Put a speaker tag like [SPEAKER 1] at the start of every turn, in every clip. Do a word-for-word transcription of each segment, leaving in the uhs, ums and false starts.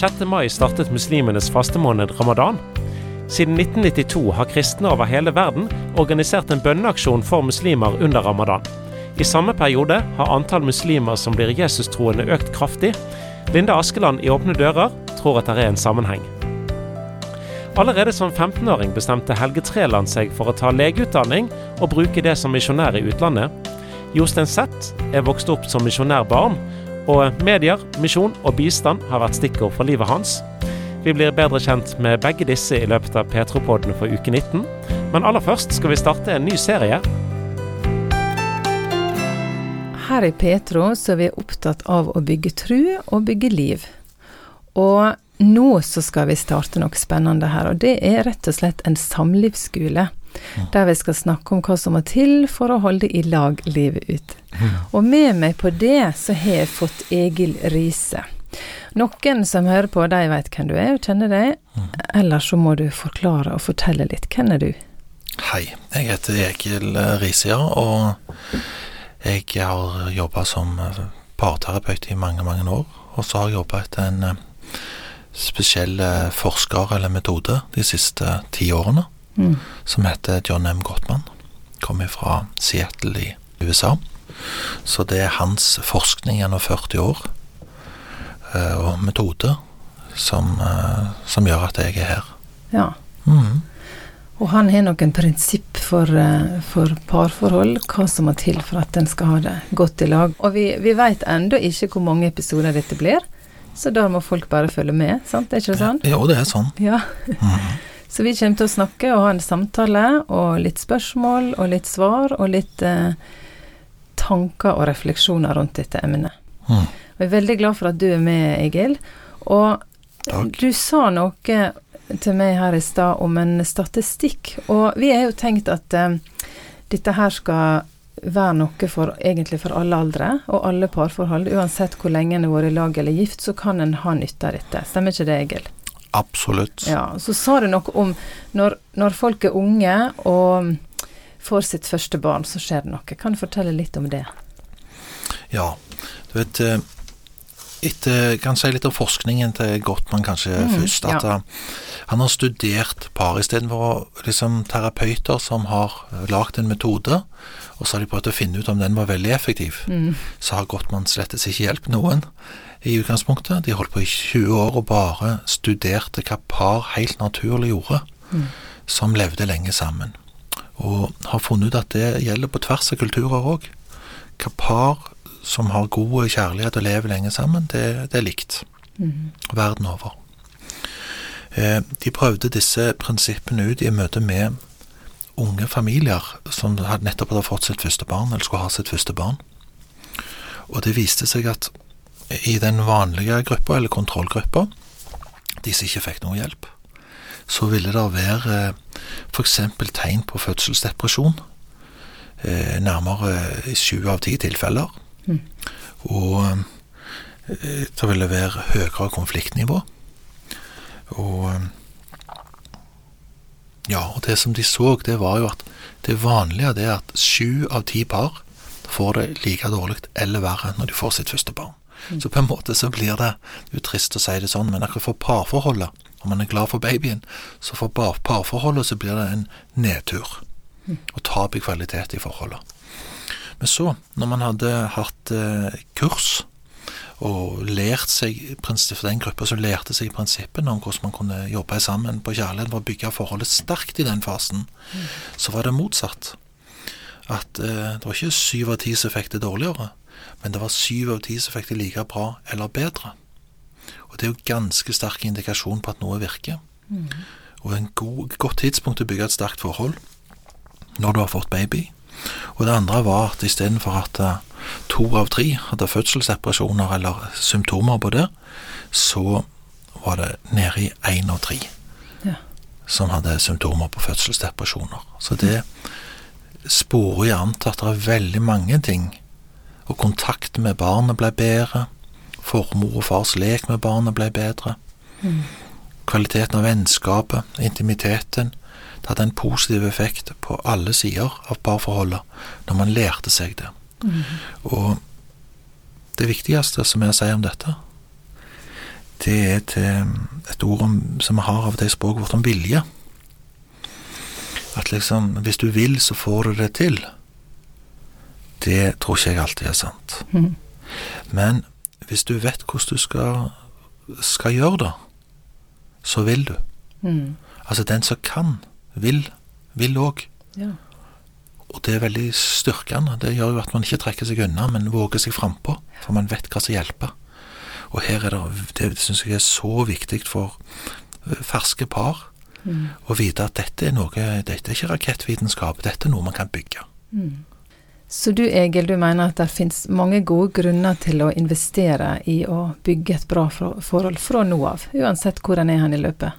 [SPEAKER 1] sjette mai startet muslimenes fastemåned Ramadan. Siden nitten nittito har kristne over hele verden organisert en bønneaksjon for muslimer under Ramadan. I samme periode har antall muslimer som blir Jesus-troende økt kraftig. Linda Askeland i Åpne Dører tror at det er en sammenheng. Allerede som femtenåring bestemte Helge Treland seg for å ta legeutdanning og bruke det som misjonær i utlandet. Jostein Sett er vokst opp som misjonærbarn, og medier, misjon og bistand har vært stikkord for livet hans. Vi blir bedre kjent med begge disse i løpet av Petropodden for uke nitten, men aller først skal vi starte en ny serie.
[SPEAKER 2] Her i Petro så er vi opptatt av å bygge tro og bygge liv. Og nå så skal vi starte noe spennende her, og det er rett og slett en samlivsskole, der vi skal snakke om hva som må til for å holde i lag livet ut. Og med meg på det så har jeg fått Egil Riise. Noen som hører på, de vet hvem du er og kjenner deg, eller så må du forklare og fortelle litt. Hvem er du?
[SPEAKER 3] Hei, jeg heter Egil Riise, og jeg har jobbet som parterapeut i mange, mange år, og så har jeg jobbet etter en spesiell forsker eller metode de siste ti årene, mm. som heter John M. Gottman. Kommer fra Seattle i U S A. Så det er hans forskning gjennom førti år og metode som, som gjør at jeg er her.
[SPEAKER 2] Ja. Mm. Og han har noen prinsipp for, for parforhold, hva som må til for at den skal ha det godt i lag. Og vi, vi vet enda ikke hvor mange episoder dette blir, så da må folk bare følge med, sant? Er ikke det sånn?
[SPEAKER 3] Ja, jo, det er sånn.
[SPEAKER 2] Ja. Mm. Så vi kommer til å snakke og ha en samtale, og litt spørsmål, og litt svar, og litt eh, tanker og refleksjoner rundt dette emnet. Mm. Og jeg er veldig glad for at du er med, Egil. Og Takk. Du sa noe til meg her i stad om en statistikk, og vi har jo tenkt at eh, dette her skal være noe for, egentlig for alle aldre, og alle parforhold. Uansett hvor lenge en har vært i lag eller gift, så kan en ha nytte av dette. Stemmer ikke det, Egil?
[SPEAKER 3] Absolutt.
[SPEAKER 2] Ja, så sa du noe om når, når folk er unge og får sitt første barn, så skjer det noe. Kan du fortelle litt om det?
[SPEAKER 3] Ja, du vet, etter, kan si litt om forskningen til Gottman kanskje mm, først, at ja. Han har studert par i stedet for liksom, terapeuter som har lagt en metode, og så har de prøvd å finne ut om den var veldig effektiv. Mm. Så har Gottman slettes ikke hjulpet noen i utgangspunktet. De holdt på i tjue år og bare studerte hva par helt naturlig gjorde, mm. som levde lenge sammen. Og har funnet ut at det gjelder på tvers av kulturer også. Hva par som har god kjærlighet og lever lenge sammen, det, det er likt. Mm. Verden over. Eh, de prøvde disse prinsippene ut i møte med unge familier som hadde nettopp hadde fått sitt første barn, eller skulle ha sitt første barn. Og det viste seg at i den vanlige gruppa, eller kontrollgruppa, de som ikke fikk noe hjelp, så ville det være for eksempel tegn på fødselsdepresjon, eh, nærmere i sju av ti tilfeller. Mm. Og eh, det ville være høyere konfliktnivå. Og ja, og det som de så, det var jo at det vanlige det er at sju av ti par får det like dårlig eller verre når de får sitt første barn. Mm. Så på en måte så blir det, det er jo trist å si det sånn, men akkurat for parforholdet, om man er glad for babyen, så for parforholdet så blir det en nedtur, mm. og tap i kvalitet i forholdet. Men så, når man hadde hatt eh, kurs, og lært seg, for den gruppa som lærte seg prinsippene om hvordan man kunne jobbe sammen på kjærlighet for å bygge forholdet sterkt i den fasen, mm. så var det motsatt. At eh, det var ikke syv av ti som fikk det dårligere, men det var syv av ti som fikk det like bra eller bedre. Og det er jo ganske sterk indikasjon på at noe virker. Mm. Og en god, godt tidspunkt til å bygge et sterkt forhold når du har fått baby. Og det andre var at i stedet for at uh, to av tre hadde fødselsdepresjoner eller symptomer på det, så var det nede i en av tre ja. Som hadde symptomer på fødselsdepresjoner. Så det sporer i ant at det er veldig mange ting, og kontakt med barnet ble bedre, for mor og fars lek med barnet ble bedre, mm. kvaliteten av vennskapet, intimiteten, det hadde en positiv effekt på alle sider av parforholdet når man lærte seg det. Mm. Og det viktigste som jeg sier om dette, det er til et ord om, som vi har av det språket vårt om vilje. At liksom, hvis du vil, så får du det til. Det tror ikke jeg alltid er sant. Mm. Men hvis du vet hvordan du skal, skal gjøre det, så vil du. Mm. Altså den som kan, vil, vil også. Ja. Og det er veldig styrkende. Det gjør jo at man ikke trekker seg unna, men våger seg frempå, for man vet hva som hjelper. Og her er det, det synes jeg er så viktig for ferske par, mm. å vite at dette er noe, dette er ikke rakettvitenskap, dette er noe man kan bygge. Mm.
[SPEAKER 2] Så du, Egil, du mener at det finnes mange gode grunner til å investere i å bygge et bra forhold fra nå av, uansett hvor den er hen i løpet?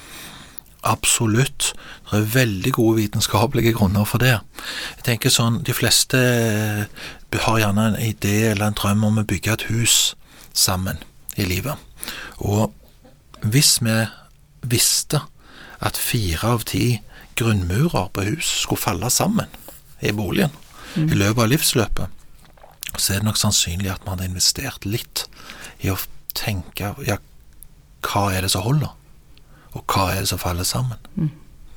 [SPEAKER 3] Absolutt. Det er veldig gode vitenskapelige grunner for det. Jeg tenker sånn, de fleste har gjerne en idé eller en drøm om å bygge et hus sammen i livet. Og hvis vi visste at fire av ti grunnmurer på hus skulle falle sammen i boligen, Mm. i løpet av livsløpet, så er det nok sannsynlig at man hadde investert litt i å tenke, ja, hva er det som holder? Og hva er det som faller sammen? Mm.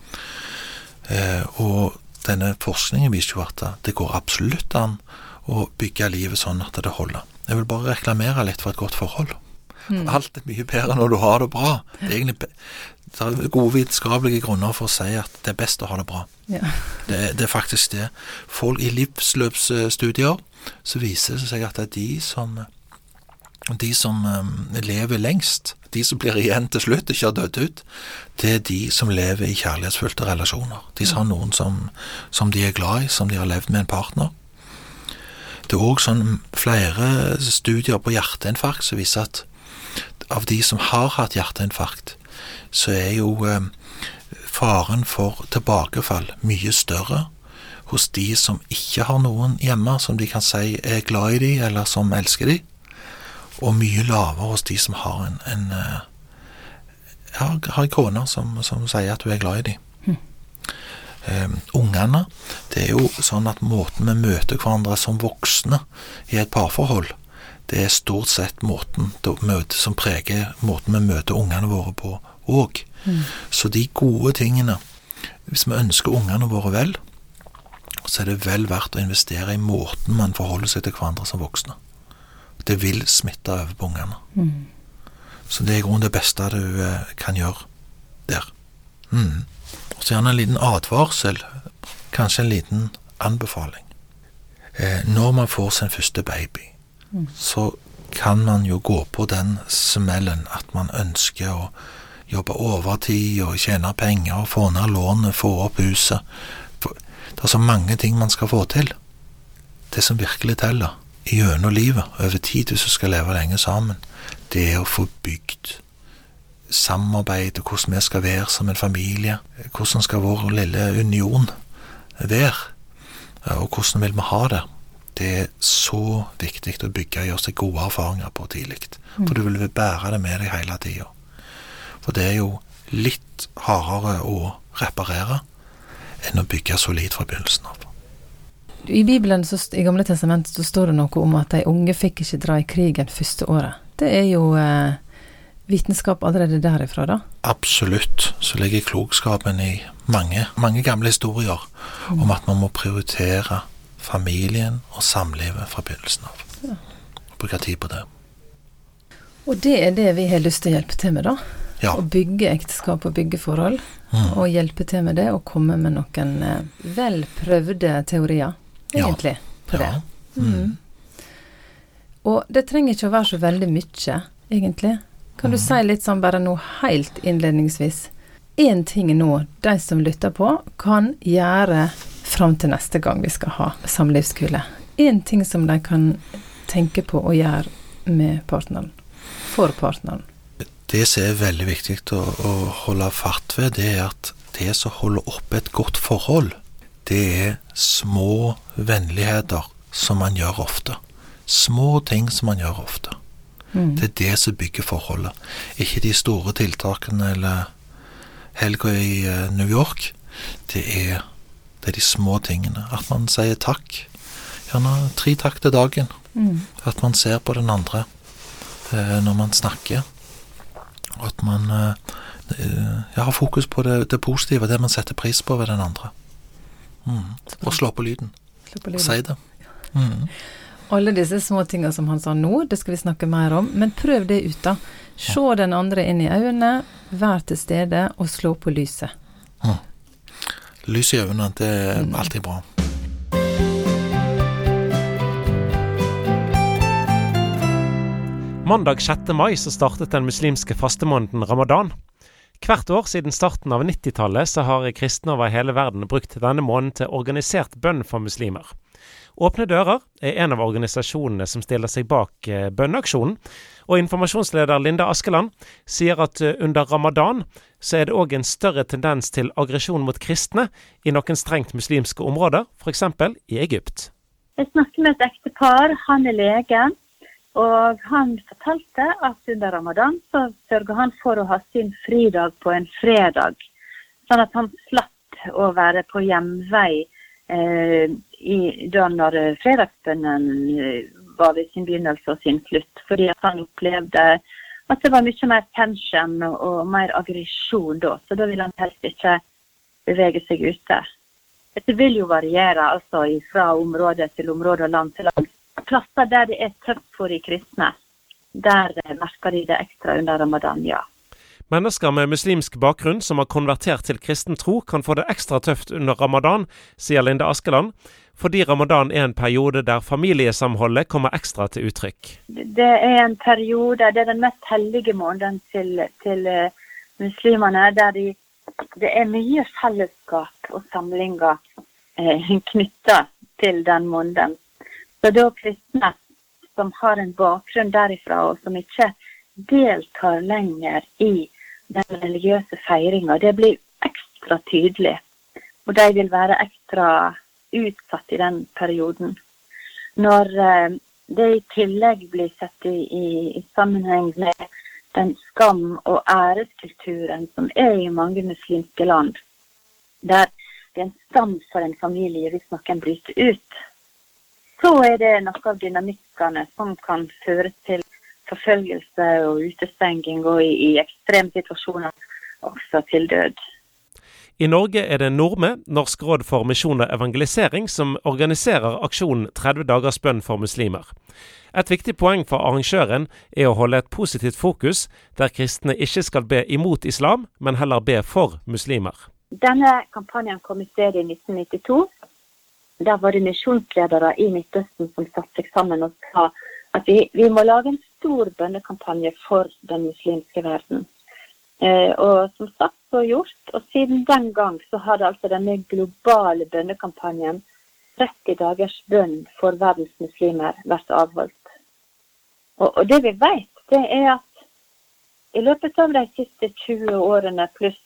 [SPEAKER 3] Eh, og denne forskningen viser jo at det går absolutt an å bygge livet sånn at det holder. Jeg vil bare reklamere litt for et godt forhold. Mm. Alt er mye bedre når du har det bra. Det er egentlig det er gode vitenskapelige grunner for å si at det er best å ha det bra. Ja. Det, det er faktisk det. Folk i livsløpsstudier så viser det seg at det er de som, de som um, lever lengst, de som blir igjen til slutt, ikke har dødd ut, det er de som lever i kjærlighetsfylte relasjoner. De som har noen som, som de er glad i, som de har levd med en partner. Det er også sånn flere studier på hjerteinfarkt som viser at av de som har hatt hjerteinfarkt, så er jo eh, faren for tilbakefall mye større hos de som ikke har noen hjemme som de kan si er glad i de, eller som elsker de, og mye lavere hos de som har en, en eh, har, har en kone som, som sier at du er glad i de. Mm. Eh, ungene, det er jo sånn at måten vi møter hverandre som voksne i et parforhold, det er stort sett måten møte, som preger måten vi møter ungene våre på òg. Mm. Så de gode tingene, hvis vi ønsker ungene våre vel, så er det vel verdt å investere i måten man forholder seg til hverandre som voksne. Det vil smitte over på ungene. Mm. Så det er i grunnen det beste du eh, kan gjøre der. Mm. Og så gjerne en liten advarsel, kanskje en liten anbefaling. Eh, når man får sin første baby, mm. så kan man jo gå på den smellen at man ønsker å jobbe overtid og tjene penger og få ned lånet, få opp huset. Det er så mange ting man skal få til. Det som virkelig teller i gjennom livet, over tid hvis du skal leve lenge sammen, det er å få bygd samarbeid, og hvordan vi skal være som en familie, hvordan skal vår lille union være, og hvordan vil vi ha det. Det er så viktig å bygge og gjøre seg gode erfaringer på tidligt, for du vil bære det med deg hele tiden. For det er jo litt hardere å reparere enn å bygge solid fra begynnelsen av.
[SPEAKER 2] I Bibelen, så, i Gamle Testamentet, så står det noe om at de unge fikk ikke dra i krigen første året. Det er jo eh, vitenskap allerede derifra, da?
[SPEAKER 3] Absolutt. Så ligger klokskapen i mange, mange gamle historier mm. om at man må prioritere familien og samlivet fra begynnelsen av. Ja. Bruke tid på det. Og
[SPEAKER 2] det er det vi har lyst til å hjelpe til med, da?
[SPEAKER 3] Ja.
[SPEAKER 2] Å bygge ekteskap og bygge forhold, mm. og hjelpe til med det, og komme med noen eh, velprøvde teorier, egentlig, ja. på det. Ja. Mm. Mm. Og det trenger ikke å være så veldig mye, egentlig. Kan du mm. si litt sånn bare noe helt innledningsvis? En ting nå, de som lytter på, kan gjøre frem til neste gang vi skal ha samlivskule. En ting som de kan tenke på å gjøre med partneren, for partneren.
[SPEAKER 3] Det som er veldig viktig å, å holde fatt ved, det er at det som holder opp et godt forhold, det er små vennligheter som man gjør ofte. Små ting som man gjør ofte. Mm. Det er det som bygger forholdet. Ikke de store tiltakene eller helga i New York. Det er, det er de små tingene. At man sier takk. Gjerne tre takk til dagen. Mm. At man ser på den andre eh, når man snakker. At man uh, ja, har fokus på det, det positive, det man setter pris på ved den andre. Mm. Og slå på lyden. Slå på lyden. Si det. Mm.
[SPEAKER 2] Alle disse små tingene som han sa nå, det skal vi snakke mer om, men prøv det ut da. Se den andre inn i øynene, vær til stede og slå på lyset.
[SPEAKER 3] Mm. Lys i øynene, det er mm. alltid bra.
[SPEAKER 1] Mandag sjette mai så startet den muslimske fastemåneden Ramadan. Hvert år siden starten av nittitallet så har kristne over hele verden brukt denne måneden til organisert bønn for muslimer. Åpne dører er en av organisasjonene som stiller seg bak bønneaksjonen, og informasjonsleder Linda Askeland sier at under Ramadan så er det også en større tendens til aggresjon mot kristne i noen strengt muslimske områder, for eksempel i Egypt.
[SPEAKER 4] Jeg snakket med et ektepar, han er lege, og han fortalte at under Ramadan så sørger han for å ha sin fridag på en fredag, sånn at han slapp å være på hjemvei eh, i, da når fredagsbønnen var ved sin begynnelse og sin slutt, fordi at han opplevde at det var mye mer tension og, og mer aggresjon da, så da vil han helst ikke bevege seg ute. Dette vil jo variere altså fra område til område og land til land. Plasser der det er tøft for de kristne, der merker de det ekstra under Ramadan, ja.
[SPEAKER 1] Mennesker med muslimsk bakgrunn som har konvertert til kristen tro kan få det ekstra tøft under Ramadan, sier Linda Askeland, fordi Ramadan er en periode der familiesamholdet kommer ekstra til uttrykk.
[SPEAKER 4] Det er en periode, det er den mest hellige måneden til, til muslimene, der de, det er mye fellesskap og samlinger eh, knyttet til den måneden. Så da kristne som har en bakgrunn derifra, og som ikke deltar lenger i den religiøse feiringen, det blir ekstra tydelig. Og de vil være ekstra utsatt i den perioden. Når eh, det i tillegg blir sett i, i, i sammenheng med den skam- og æreskulturen som er i mange muslimske land, der det er en skam for en familie hvis noen bryter ut, så er det noe av dynamikkene som kan føre til forfølgelse og utestenging, og i, i ekstreme situasjoner også til død.
[SPEAKER 1] I Norge er det Norme, Norsk råd for misjon og evangelisering, som organiserer aksjonen tretti dagers bønn for muslimer. Et viktig poeng for arrangøren er å holde et positivt fokus, der kristne ikke skal be imot islam, men heller be for muslimer.
[SPEAKER 4] Denne kampanjen kom i stedet i nitten nittito. Der var det misjonsledere i Midtøsten som satte seg sammen og sa at vi, vi må lage en stor bønnekampanje for den muslimske verden. Eh, og som sagt så gjort, og siden den gang så har det altså denne globale bønnekampanjen tretti dagers bønn for verdens muslimer vært avholdt. Og, og det vi vet, det er at i løpet av de siste tjue årene pluss,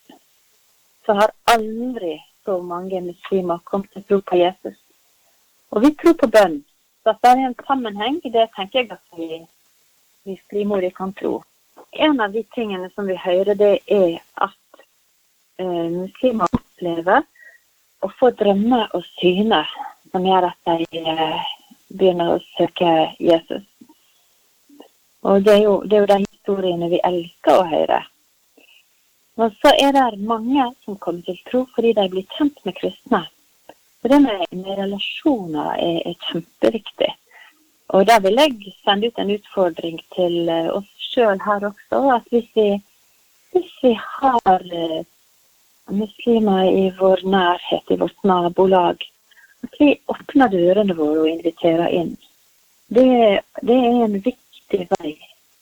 [SPEAKER 4] så har aldri så mange muslimer kommet til å tro på Jesus. Og vi tror på bønn, så at det er en sammenheng, det tenker jeg at vi, vi frimodig kan tro. En av de tingene som vi hører, det er at eh, muslimer opplever å få drømme og syne som gjør at de eh, begynner å søke Jesus. Og det er, jo, det er jo de historiene vi elsker å høre. Og så er det mange som kommer til tro fordi de blir kjent med kristne. For det med, med relasjoner er, er kjempeviktig. Og der vil jeg sende ut en utfordring til uh, oss selv her også, at hvis vi, hvis vi har uh, muslimer i vår nærhet, i vårt nabolag, at vi åpner dørene våre og inviterer inn. Det, det er en viktig vei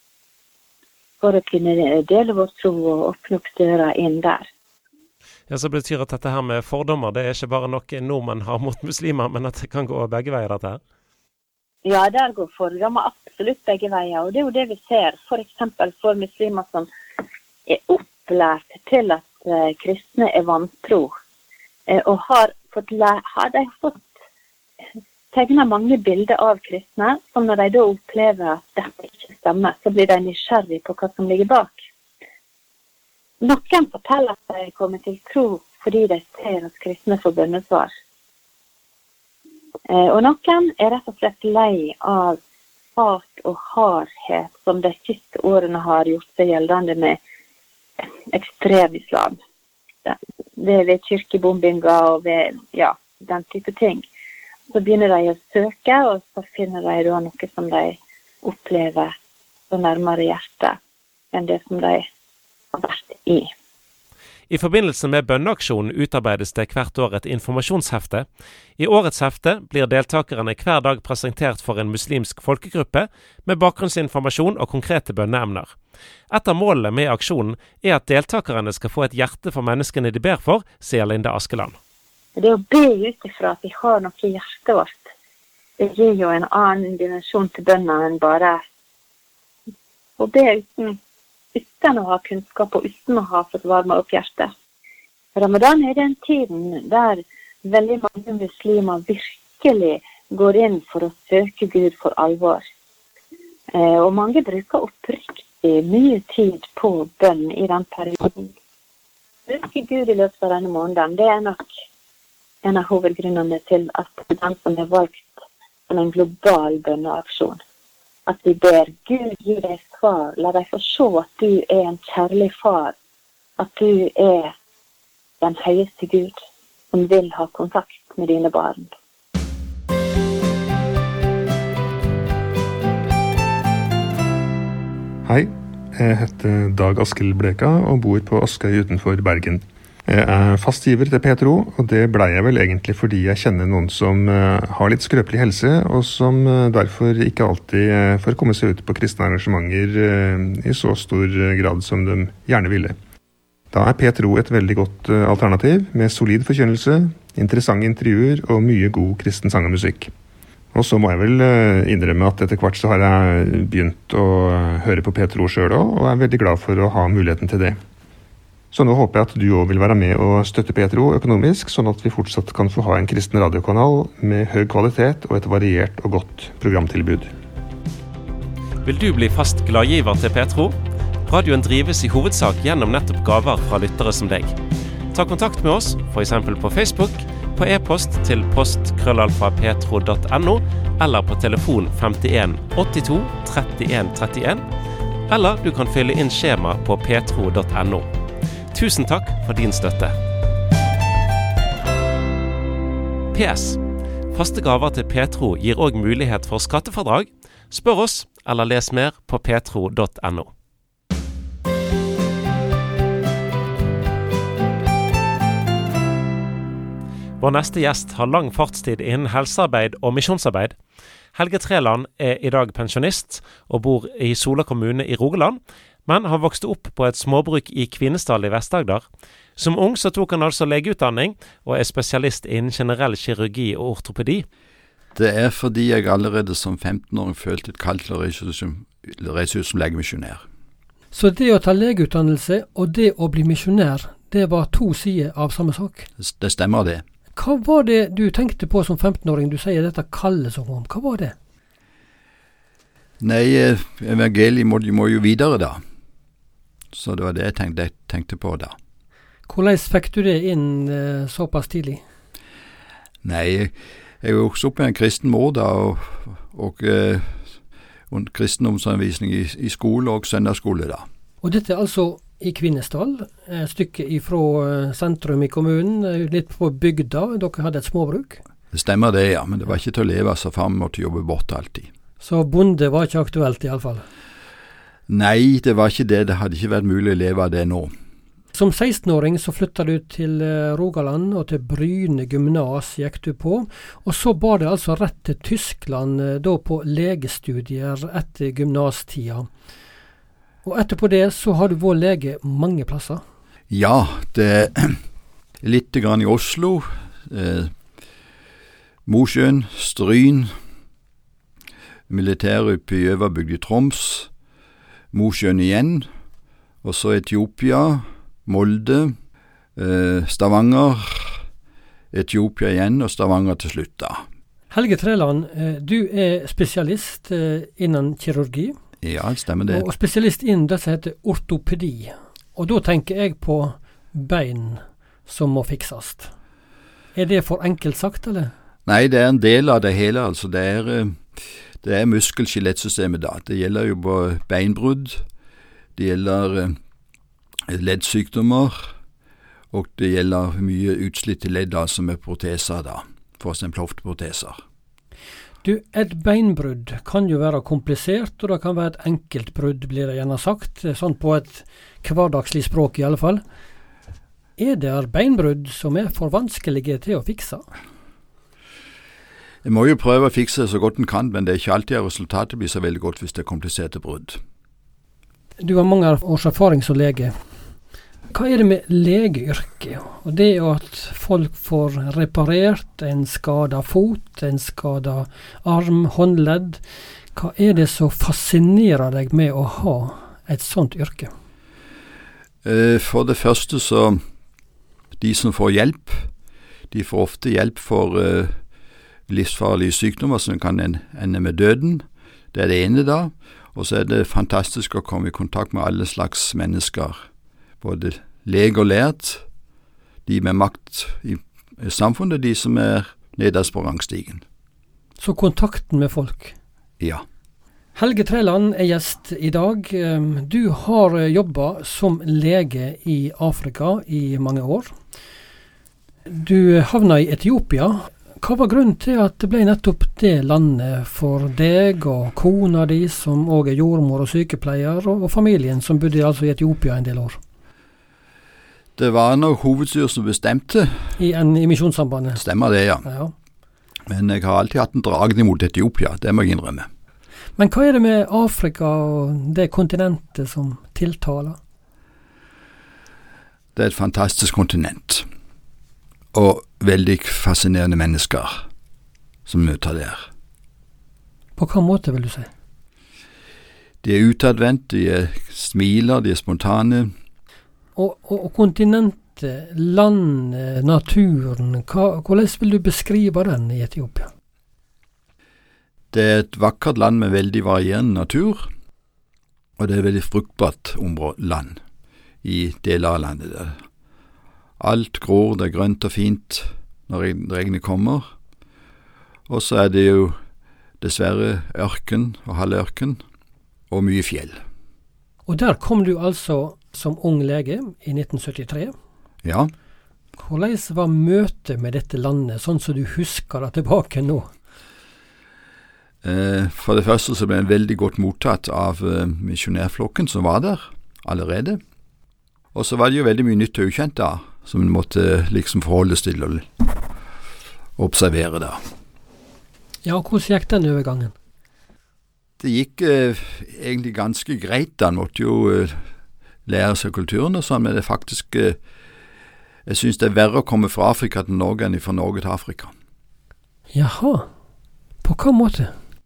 [SPEAKER 4] for å kunne dele vår tro og åpne opp døra inn der.
[SPEAKER 1] Ja, så betyr at dette her med fordommer, det er ikke bare noe nordmenn har mot muslimer, men at det kan gå begge veier, dette her?
[SPEAKER 4] Ja, der går fordommer absolutt begge veier, og det er jo det vi ser. For eksempel for muslimer som er opplært til at uh, kristne er vantro, uh, og har fått, har de fått tegnet mange bilder av kristne, som når de da opplever at dette ikke stemmer, så blir de nysgjerrig på hva som ligger bak. Noen forteller at de kommer til tro fordi de ser at kristne får bønnesvar. Eh, og noen er rett og slett lei av hat og hardhet som de siste årene har gjort seg gjeldende med ekstrem islam. Det, det er ved kirkebombinger og ved, ja, den type ting. Så begynner de å søke, og så finner de da noe som de opplever så nærmere hjertet enn det som de har vært i.
[SPEAKER 1] I forbindelse med bønneaksjonen utarbeides det hvert år et informasjonshefte. I årets hefte blir deltakerne hver dag presentert for en muslimsk folkegruppe med bakgrunnsinformasjon og konkrete bønneemner. Et av målene med aksjonen er at deltakerne skal få et hjerte for menneskene de ber for, sier Linda Askeland.
[SPEAKER 4] Det å be ut ifra at vi har noe i hjertet vårt, det gir jo en annen dimensjon til bønnen enn bare å be uten uten å ha kunnskap og uten å ha fått varme opp hjertet. Ramadan er den tiden der veldig mange muslimer virkelig går inn for å søke Gud for alvor. Eh, og mange bruker oppriktig mye tid på bønn i den perioden. Søke Gud i løpet av denne måneden, det er nok en av hovedgrunnene til at den som er valgt som en global bønneaksjon. At vi ber Gud gi deg svar, la deg få se at du er en kjærlig far, at du er den høyeste Gud som vil ha kontakt med dine barn.
[SPEAKER 5] Hei, jeg heter Dag Askild Bleka og bor på Askøy utenfor Bergen. Jeg er fastgiver til Petro, og det ble jeg vel egentlig fordi jeg kjenner noen som har litt skrøpelig helse, og som derfor ikke alltid får komme seg ut på kristne arrangementer i så stor grad som de gjerne ville. Da er Petro et veldig godt alternativ, med solid forkynnelse, interessante intervjuer og mye god kristen sang og musikk. Og så må jeg vel innrømme at etter hvert så har jeg begynt å høre på Petro selv også, og er veldig glad for å ha muligheten til det. Så nå håper jeg at du også vil være med og støtte Petro økonomisk, sånn at vi fortsatt kan få ha en kristen radiokanal med høy kvalitet og et variert og godt programtilbud.
[SPEAKER 1] Vil du bli fast gladgiver til Petro? Radioen drives i hovedsak gjennom nettopp gaver fra lyttere som deg. Ta kontakt med oss, for eksempel på Facebook, på e-post til post krøllalfa petro punktum no, eller på telefon femtien åttito trettien trettien, eller du kan fylle inn skjema på petro punktum no. Tusen takk for din støtte. P S. Faste gaver til Petro gir også mulighet for skattefordrag. Spør oss, eller les mer på petro punktum no. Vår neste gjest har lang fartstid innen helsearbeid og misjonsarbeid. Helge Treland er i dag pensjonist og bor i Sola kommune i Rogaland, men han vokste opp på et småbruk i Kvinesdal i Vest-Agder. Som ung så tok han altså legeutdanning, og er spesialist innen generell kirurgi og ortopedi.
[SPEAKER 6] Det er fordi jeg allerede som femten-åring følte et kall til å reise ut som legemisjonær.
[SPEAKER 7] Så det å ta legeutdannelse og det å bli misjonær, det var to sider av samme sak?
[SPEAKER 6] Det stemmer det.
[SPEAKER 7] Hva var det du tenkte på som femten-åring? Du sier dette kallet som om. Hva var det?
[SPEAKER 6] Nei, evangeliet må, må jo videre da. Så det var det jeg tenkte, jeg tenkte på da.
[SPEAKER 7] Hvordan fikk du det inn eh, såpass tidlig?
[SPEAKER 6] Nei, jeg, jeg vokste opp med en kristen mor da, og, og, eh, og kristendomsundervisning i, i skole og søndagsskole da.
[SPEAKER 7] Og dette er altså i Kvinesdal, et stykke ifra sentrum i kommunen, litt på bygda. Dere hadde et småbruk?
[SPEAKER 6] Det stemmer det, ja, men det var ikke til å leve, så far måtte jobbe borte alltid.
[SPEAKER 7] Så bonde var ikke aktuelt i alle fall?
[SPEAKER 6] Nei, det var ikke det. Det hadde ikke vært mulig å leve av det nå.
[SPEAKER 7] Som seksten-åring så flyttet du til Rogaland, og til Bryne gymnas gikk du på. Og så bar det altså rett til Tyskland, da på legestudier etter gymnastida. Og etterpå det så har du vært lege mange plasser?
[SPEAKER 6] Ja, det er litt grann i Oslo, eh, Mosjøen, Stryn, militæret oppe i Øverbygd i Troms, Mosjøen igjen, og så Etiopia, Molde, eh, Stavanger, Etiopia igjen, og Stavanger til slutt da.
[SPEAKER 7] Helge Treland, eh, du er spesialist eh, innen kirurgi.
[SPEAKER 6] Ja, det stemmer det.
[SPEAKER 7] Og spesialist innen det som heter ortopedi. Og da tenker jeg på bein som må fikses. Er det for enkelt sagt, eller?
[SPEAKER 6] Nei, det er en del av det hele, altså. Det er... Eh, Det er muskel-skjelettsystemet da. Det gjelder jo på beinbrudd, det gjelder eh, leddsykdommer, og det gjelder mye utslitte ledd, altså med proteser da, for eksempel hofteproteser.
[SPEAKER 7] Du, et beinbrudd kan jo være komplisert, og det kan være et enkelt brudd, blir det gjerne sagt, sånn på et hverdagslig språk i alle fall. Er det beinbrudd som er for vanskelige til å fikse?
[SPEAKER 6] Jeg må jo prøve å fikse det så godt en kan, men det er ikke alltid at resultatet blir så veldig godt hvis det er kompliserte brudd.
[SPEAKER 7] Du har mange års erfaring som lege. Hva er det med legeyrket? Og det er jo at folk får reparert en skadet fot, en skadet arm, håndledd. Hva er det som fascinerer deg med å ha et sånt yrke?
[SPEAKER 6] For det første så, de som får hjelp, de får ofte hjelp for uh, livsfarlige sykdommer som kan ende med døden. Det er det ene da. Og så er det fantastisk å komme i kontakt med alle slags mennesker. Både lege og lært, de med makt i samfunnet, de som er nederst på rangstigen.
[SPEAKER 7] Så kontakten med folk?
[SPEAKER 6] Ja.
[SPEAKER 7] Helge Treland er gjest i dag. Du har jobbet som lege i Afrika i mange år. Du havnet i Etiopia. Hva var grunnen til at det ble nettopp det landet for deg og kona di, som også er jordmor og sykepleier, og familien som bodde altså i Etiopia en del år?
[SPEAKER 6] Det var nok hovedstyret som bestemte.
[SPEAKER 7] I, en, i Misjonssambandet?
[SPEAKER 6] Stemmer det, ja.
[SPEAKER 7] ja.
[SPEAKER 6] Men jeg har alltid hatt en dragning mot Etiopia, det må jeg innrømme.
[SPEAKER 7] Men hva er det med Afrika og det kontinentet som tiltaler?
[SPEAKER 6] Det er et fantastisk kontinent. Og veldig fascinerende mennesker som møter der.
[SPEAKER 7] På hva måte vil du si?
[SPEAKER 6] De er utadvendt, de er smiler, de er spontane.
[SPEAKER 7] Og, og, og kontinentet, landet, naturen, hva, hvordan vil du beskrive den i Etiopia?
[SPEAKER 6] Det er et vakkert land med veldig varierende natur, og det er et veldig fruktbart område, land i deler av landet der. Alt gror, det er grønt og fint når regnet kommer. Og så er det jo dessverre ørken og halvørken og mye fjell.
[SPEAKER 7] Og der kom du altså som ung lege i nitten syttitre.
[SPEAKER 6] Ja.
[SPEAKER 7] Hvordan var møtet med dette landet, sånn som du husker det tilbake nå?
[SPEAKER 6] Eh, for det første så ble jeg veldig godt mottatt av eh, misjonærflokken som var der allerede. Og så var det jo veldig mye nytt og ukjent da, som en måtte liksom forholdes til og observere da.
[SPEAKER 7] Ja, og hvordan gikk den overgangen?
[SPEAKER 6] Det gikk eh, egentlig ganske greit. Han måtte jo eh, lære seg kulturen og sånn, men det er faktisk, eh, jeg synes det er verre å komme fra Afrika til Norge enn fra Norge til Afrika.
[SPEAKER 7] Jaha, på hva måte?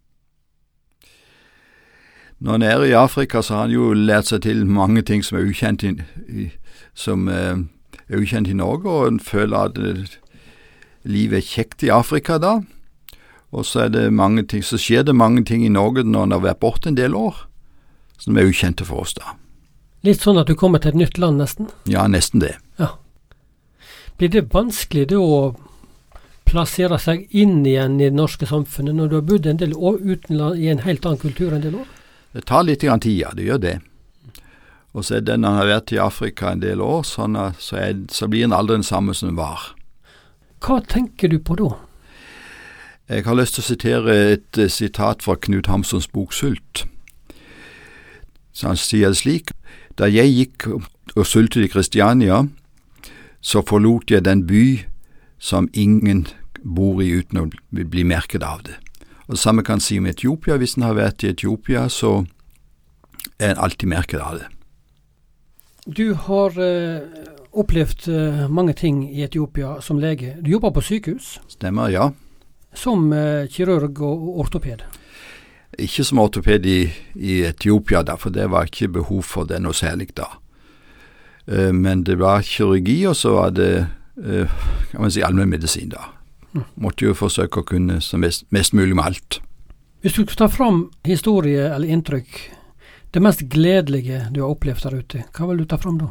[SPEAKER 6] Når han er i Afrika, så har han jo lært seg til mange ting som er ukjent i, i, som eh, er ukjent i Norge, og han føler at eh, livet er kjekt i Afrika da. Og så er det mange ting, så skjer det mange ting i Norge når han har vært bort en del år, som er ukjente for oss da.
[SPEAKER 7] Litt sånn at du kommer til et nytt land nesten?
[SPEAKER 6] Ja, nesten det.
[SPEAKER 7] Ja. Blir det vanskelig da å plassere seg inn igjen i det norske samfunnet når du har bodd en del år utenland i en helt annen kultur en del år?
[SPEAKER 6] Det tar litt grann tid, ja, det gjør det. Og så er det når han har vært i Afrika en del år, sånn at, så, er, så blir han aldri den samme som han var.
[SPEAKER 7] Hva tenker du på da?
[SPEAKER 6] Jeg har lyst til å sitere et uh, sitat fra Knut Hamsuns bok Sult. Så han sier det slik: Da jeg gikk og sultet i Kristiania, så forlot jeg den by som ingen bor i uten å bli merket av det. Og det samme kan si om Etiopia. Hvis en har vært i Etiopia, så er en alltid merket av det.
[SPEAKER 7] Du har eh, opplevd eh, mange ting i Etiopia som lege. Du jobber på sykehus?
[SPEAKER 6] Stemmer, ja.
[SPEAKER 7] Som eh, kirurg og ortoped?
[SPEAKER 6] Ikke som ortoped i, i Etiopia, da, for det var ikke behov for det noe særlig da. Eh, men det var kirurgi, og så var det eh, kan man si allmennmedisin da. Måtte jo forsøke å kunne så mest, mest mulig med alt.
[SPEAKER 7] Hvis du skal ta fram historie eller inntrykk, det mest gledelige du har opplevd der ute, hva vil du ta fram da?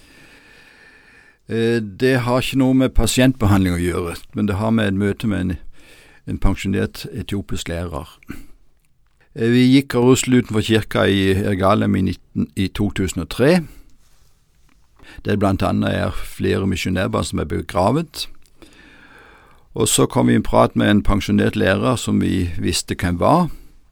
[SPEAKER 6] Eh, det har ikke noe med pasientbehandling å gjøre, men det har med et møte med en, en pensjonert etiopisk lærer. Eh, vi gikk og ruslet utenfor kirka i Ergalem i, nitten, i to tusen og tre, det blant annet er flere misjonærbarn som er begravet. Og så kom vi i en prat med en pensjonert lærer som vi visste hvem var.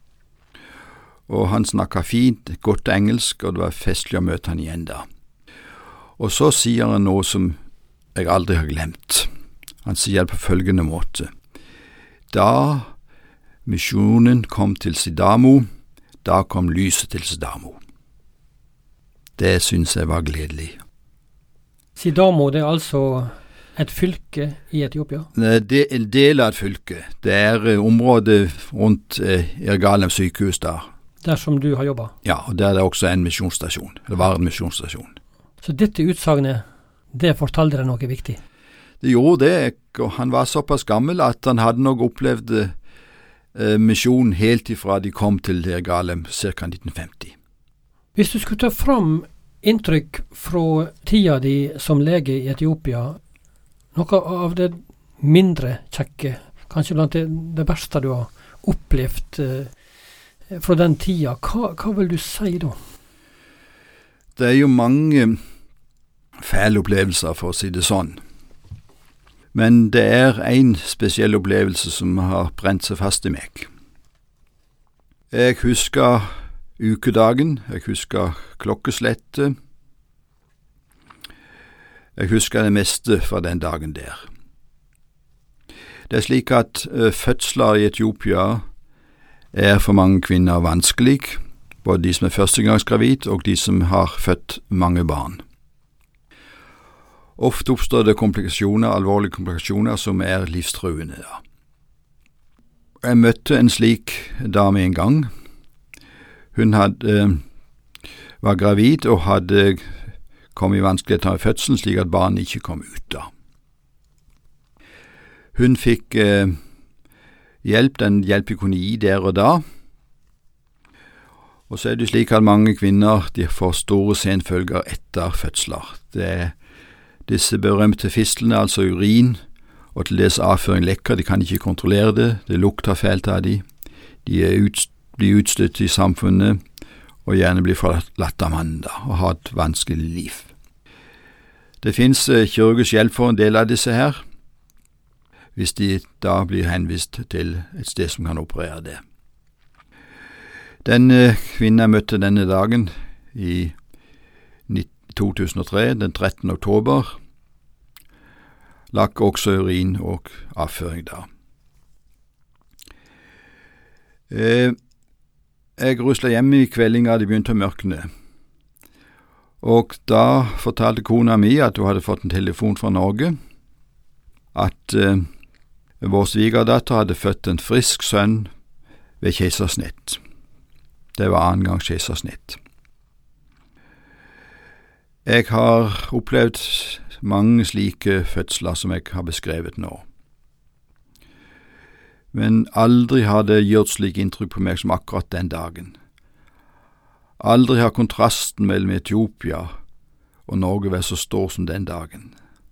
[SPEAKER 6] Og han snakket fint, godt engelsk, og det var festlig å møte han igjen da. Og så sier han noe som jeg aldri har glemt. Han sier det på følgende måte. Da misjonen kom til Sidamo, da kom lyset til Sidamo. Det synes jeg var gledelig.
[SPEAKER 7] Sidamo, det er altså et fylke i Etiopia?
[SPEAKER 6] Det er en del av et fylke. Det er området rundt Ergalem sykehus der.
[SPEAKER 7] Der som du har jobbet?
[SPEAKER 6] Ja, og der er det også en misjonsstasjon. Det var en misjonsstasjon.
[SPEAKER 7] Så dette utsagnet, det fortalte deg noe viktig?
[SPEAKER 6] Det gjorde det, og han var såpass gammel at han hadde nok opplevd eh, misjon helt ifra de kom til Ergalem, ca. nitten femti.
[SPEAKER 7] Hvis du skulle ta fram inntrykk fra tida di som lege i Etiopia, noe av det mindre kjekke, kanskje blant det, det verste du har opplevd eh, fra den tida, hva, hva vil du si da?
[SPEAKER 6] Det er jo mange fæle opplevelser, for å si det sånn. Men det er en spesiell opplevelse som har brent seg fast i meg. Jeg husker ukedagen, jeg husker klokkeslettet, jeg husker det meste fra den dagen der. Det er slik at uh, fødsler i Etiopia er for mange kvinner vanskelig, både de som er førstegangsgravid og de som har født mange barn. Ofte oppstår det komplikasjoner, alvorlige komplikasjoner som er livstruende. Jeg møtte en slik dame en gang. Hun hadde, var gravid og hadde kommet i vanskeligheter i fødselen slik at barnet ikke kom ut da. Hun fikk eh, hjelp, den hjelp vi kunne gi der og da. Og så er det slik at mange kvinner de får store senfølger etter fødsler. Det er disse berømte fistlene, altså urin, og til dels avføring lekker, de kan ikke kontrollere det, det lukter fælt av de, de er ut, blir utstøtt i samfunnet, og gjerne blir forlatt av mannen da, og har et vanskelig liv. Det finnes eh, kirurgisk hjelp for en del av disse her, hvis de da blir henvist til et sted som kan operere det. Den eh, kvinnen jeg møtte denne dagen i to tusen og tre, den trettende oktober, lakk også urin og avføring da. Eh, jeg ruslet hjemme i kveldinga, det begynte å mørkne. Og da fortalte kona mi at hun hadde fått en telefon fra Norge, at eh, vår svigerdatter hadde født en frisk sønn ved keisersnitt. Det var annen gang keisersnitt. Jeg har opplevd mange slike fødsler som jeg har beskrevet nå. Men aldri har det gjort slik inntrykk på meg som akkurat den dagen. Aldri har kontrasten mellom Etiopia og Norge vært så stor som den dagen.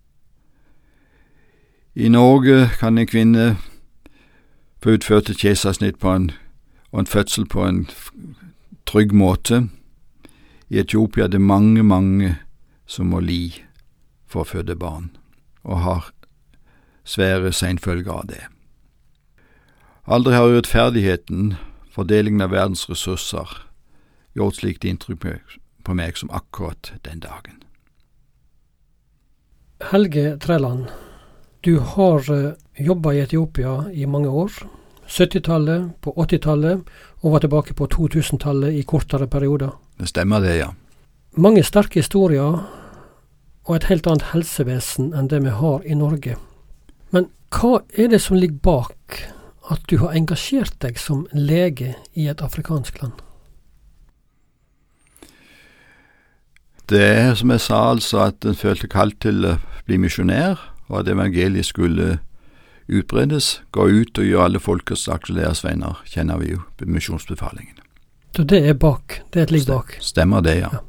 [SPEAKER 6] I Norge kan en kvinne få utført et keisersnitt på en, og en fødsel på en trygg måte. I Etiopia er det mange, mange som må li for å føde barn, og har svære senfølger av det. Aldri har urettferdigheten, fordelingen av verdens ressurser, gjort slikt inntrykk på meg som akkurat den dagen.
[SPEAKER 7] Helge Træland, du har uh, jobbet i Etiopia i mange år, syttitallet, på åttitallet, og var tilbake på to-tusentallet i kortere perioder.
[SPEAKER 6] Det stemmer det, ja.
[SPEAKER 7] Mange sterke historier, og et helt annet helsevesen enn det vi har i Norge. Men hva er det som ligger bak at du har engasjert deg som lege i et afrikansk land?
[SPEAKER 6] Det er som jeg sa, altså, at en følte kalt til å bli misjonær, og at evangeliet skulle utbredes, gå ut og gjøre alle folkets akselæresveiner, kjenner vi jo misjonsbefalingen.
[SPEAKER 7] Så det er bak, det er et ligg bak?
[SPEAKER 6] Stemmer det, ja.
[SPEAKER 7] ja.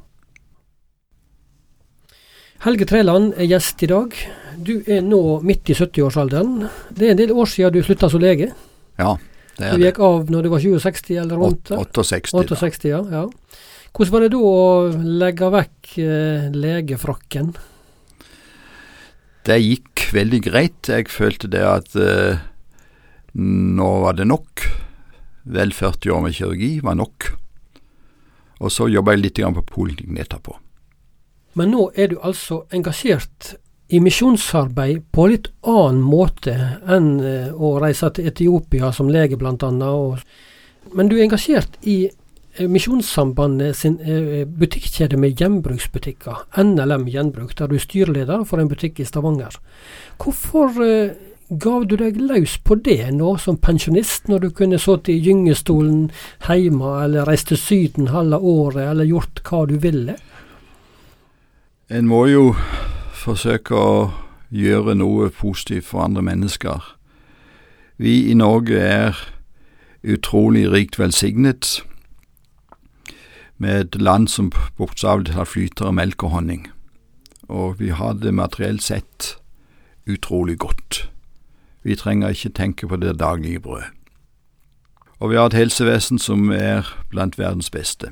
[SPEAKER 7] Helge Træland er gjest i dag. Du er nå midt i sytti-årsalderen. Det er en del år siden du sluttet som lege.
[SPEAKER 6] Ja, det er det.
[SPEAKER 7] Du gikk av når du var tjue-seksti eller rundt?
[SPEAKER 6] åttiseksti,
[SPEAKER 7] åttiseksti, ja. ja. Hvordan var det da å legge vekk eh, legefrakken?
[SPEAKER 6] Det gikk veldig greit. Jeg følte det at eh, nå var det nok. Vel førti år med kirurgi var nok. Og så jobbet jeg litt på poliklinikken etterpå.
[SPEAKER 7] Men nå er du altså engasjert i misjonsarbeid på litt annen måte enn eh, å reise til Etiopia som lege blant annet. Og, men du er engasjert i eh, Misjonssambandet sin eh, butikkjede med gjenbruksbutikker, N L M Gjenbruk, der du er styreleder for en butikk i Stavanger. Hvorfor eh, gav du deg løs på det nå som pensjonist, når du kunne sittet i gyngestolen hjemme, eller reist til Syden halve året, eller gjort hva du ville?
[SPEAKER 6] En må jo forsøke å gjøre noe positivt for andre mennesker. Vi i Norge er utrolig rikt velsignet med et land som bokstavelig talt flyter av melk og honning. Og vi har det materielt sett utrolig godt. Vi trenger ikke tenke på det daglige brød. Og vi har et helsevesen som er blant verdens beste.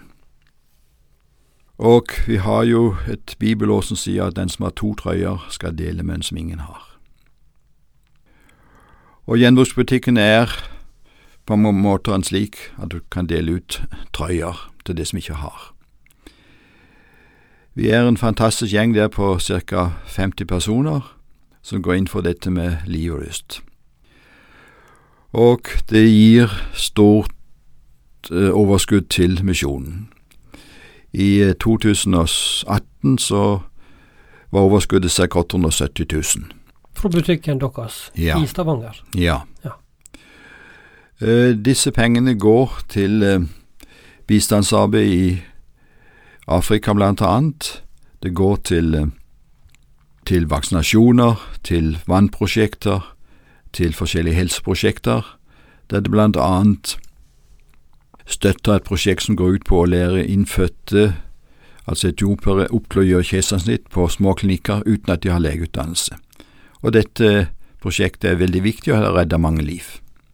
[SPEAKER 6] Og vi har jo et bibelord som sier at den som har to trøyer skal dele med en som ingen har. Og gjenbruksbutikken er på mange måter en slik at du kan dele ut trøyer til de som ikke har. Vi er en fantastisk gjeng der på ca. femti personer som går inn for dette med liv og lyst. Og det gir stort eh, overskudd til misjonen. I to tusen og atten så var overskuddet ca. åtte hundre og sytti tusen.
[SPEAKER 7] Fra butikken deres
[SPEAKER 6] ja.
[SPEAKER 7] i Stavanger?
[SPEAKER 6] Ja.
[SPEAKER 7] ja.
[SPEAKER 6] Uh, disse pengene går til uh, bistandsarbeid i Afrika blant annet. Det går til, uh, til vaksinasjoner, til vannprosjekter, til forskjellige helseprosjekter. Der det blant annet støtter et prosjekt som går ut på å lære innfødte, altså etiopere, opp til å gjøre keisersnitt på små klinikker uten at de har legeutdannelse. Og dette prosjektet er veldig viktig og har reddet mange liv.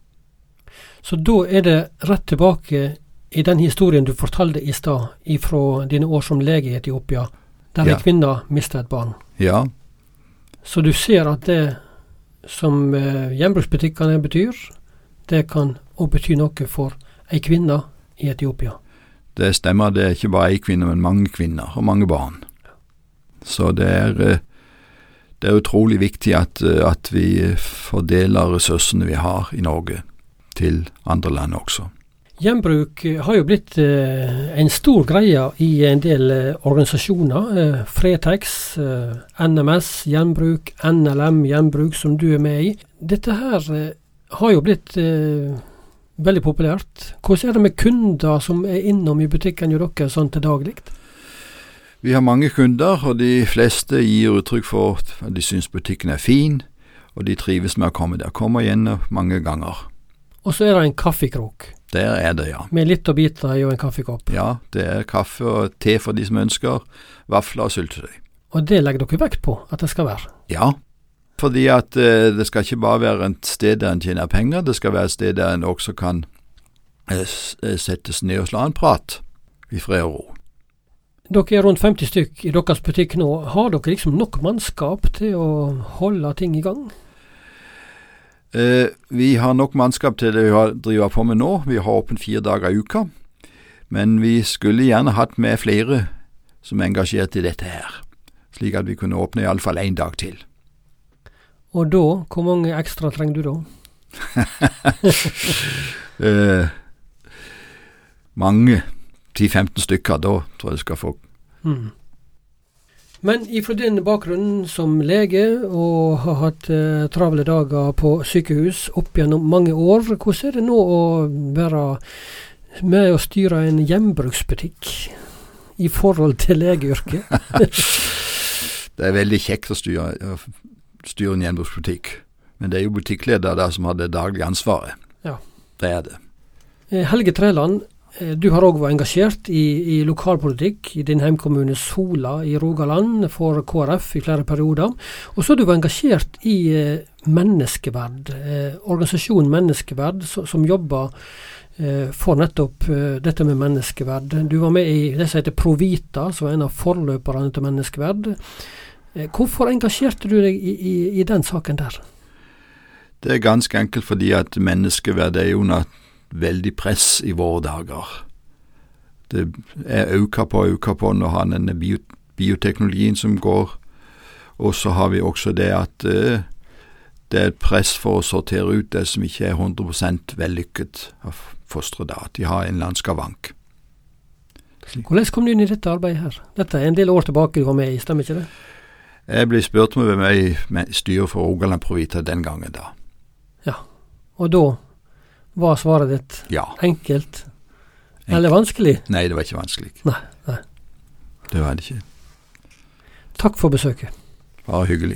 [SPEAKER 7] Så da er det rett tilbake i den historien du fortalte i stad, ifra dine år som lege i Etiopia, der ja. en kvinne mistet et barn.
[SPEAKER 6] Ja.
[SPEAKER 7] Så du ser at det som eh, gjenbruksbutikkene betyr, det kan også bety noe for ei kvinne i Etiopia.
[SPEAKER 6] Det stemmer, det er ikke bare ei kvinne, men mange kvinner og mange barn. Så det er, det er utrolig viktig at, at vi fordeler ressursene vi har i Norge til andre land også.
[SPEAKER 7] Gjenbruk har jo blitt eh, en stor greie i en del eh, organisasjoner. Eh, Fretex, eh, N M S, Gjenbruk, N L M, Gjenbruk, som du er med i. Dette her eh, har jo blitt eh, veldig populært. Hvordan er det med kunder som er innom i butikken jo dere sånn til daglig?
[SPEAKER 6] Vi har mange kunder, og de fleste gir uttrykk for at de syns butikken er fin, og de trives med å komme der. Kommer igjen mange ganger.
[SPEAKER 7] Og så er det en kaffekrok.
[SPEAKER 6] Der er det, ja.
[SPEAKER 7] Med litt å bite i og en kaffekopp.
[SPEAKER 6] Ja, det er kaffe og te for de som ønsker, vafler og syltetøy. Og
[SPEAKER 7] det legger dere vekt på at det skal være?
[SPEAKER 6] Ja, fordi at eh, det skal ikke bare være et sted der en tjener penger, det skal være et sted der en også kan eh, settes ned og slå en prat i fred og ro.
[SPEAKER 7] Dere er rundt femti stykk i deres butikk nå. Har dere liksom nok mannskap til å holde ting i gang?
[SPEAKER 6] Eh, vi har nok mannskap til det vi driver på med nå. Vi har åpent fire dager i uka. Men vi skulle gjerne hatt med flere som er engasjert i dette her, slik at vi kunne åpne i alle fall en dag til.
[SPEAKER 7] Og da, hvor mange ekstra trenger du da?
[SPEAKER 6] eh, mange, ti til femten stykker, da tror jeg du skal få.
[SPEAKER 7] Mm. Men ifra din bakgrunn som lege, og har hatt eh, travle dager på sykehus opp gjennom mange år, hvordan er det nå å være med å styre en gjenbruksbutikk i forhold til legeyrket?
[SPEAKER 6] Det er veldig kjekt å styre styre en gjenbruksbutikk. Men det er jo butikkleder der som har det daglige ansvaret.
[SPEAKER 7] Ja.
[SPEAKER 6] Det er det.
[SPEAKER 7] Helge Treland, du har også vært engasjert i, i lokalpolitikk i din heimkommune Sola i Rogaland for K R F i flere perioder. Og så har du vært engasjert i eh, Menneskeverd, eh, organisasjonen Menneskeverd, so, som jobber eh, for nettopp eh, dette med menneskeverd. Du var med i det som heter Provita, som var en av forløperne til menneskeverd. Eh, hvorfor engasjerte du deg i, i, i den saken der?
[SPEAKER 6] Det er ganske enkelt fordi at menneskeverd er jo under veldig press i våre dager. Det er auka på auka på når han denne bio, bioteknologien som går, og så har vi også det at uh, det er et press for å sortere ut det som ikke er hundre prosent vellykket av fosteret da, at de har en eller annen skavank.
[SPEAKER 7] Hvordan kom du inn i dette arbeidet her? Dette er en del år tilbake du var med i, stemmer ikke det?
[SPEAKER 6] Jeg ble spurt med meg i styret for Rogaland Provita den gangen da.
[SPEAKER 7] Ja, og da var svaret ditt
[SPEAKER 6] ja.
[SPEAKER 7] enkelt, enkelt, eller vanskelig?
[SPEAKER 6] Nei, det var ikke vanskelig.
[SPEAKER 7] Nei, nei.
[SPEAKER 6] Det var det ikke.
[SPEAKER 7] Takk for besøket.
[SPEAKER 6] Bare hyggelig.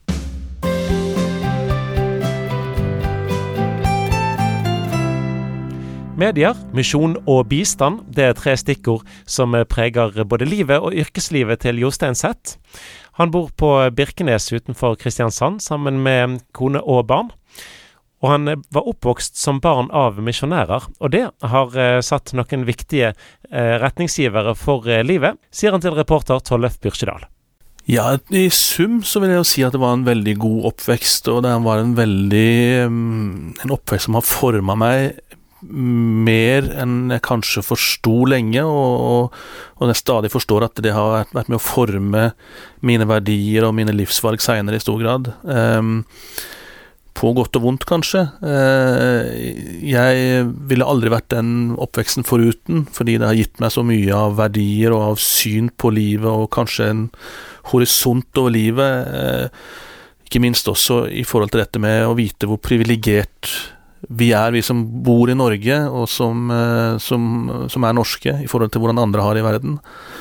[SPEAKER 1] Medier, misjon og bistand, det er tre stikkord som preger både livet og yrkeslivet til Jostein Seth. Han bor på Birkenes utenfor Kristiansand sammen med kone og barn. Og han var oppvokst som barn av misjonærer, og det har satt noen viktige retningsgivere for livet, sier han til reporter Tollef Byrkjedal.
[SPEAKER 8] Ja, i sum så vil jeg jo si at det var en veldig god oppvekst, og det var en veldig en oppvekst som har formet meg mer enn jeg kanskje forstod lenge, og, og, og jeg stadig forstår at det har vært, vært med å forme mine verdier og mine livsvalg senere i stor grad. Um, på godt og vondt kanskje. Uh, jeg ville aldri vært den oppveksten foruten, fordi det har gitt meg så mye av verdier og av syn på livet, og kanskje en horisont over livet, uh, ikke minst også i forhold til dette med å vite hvor privilegert vi er, vi som bor i Norge, og som, som, som er norske, i forhold til hvordan andre har i verden.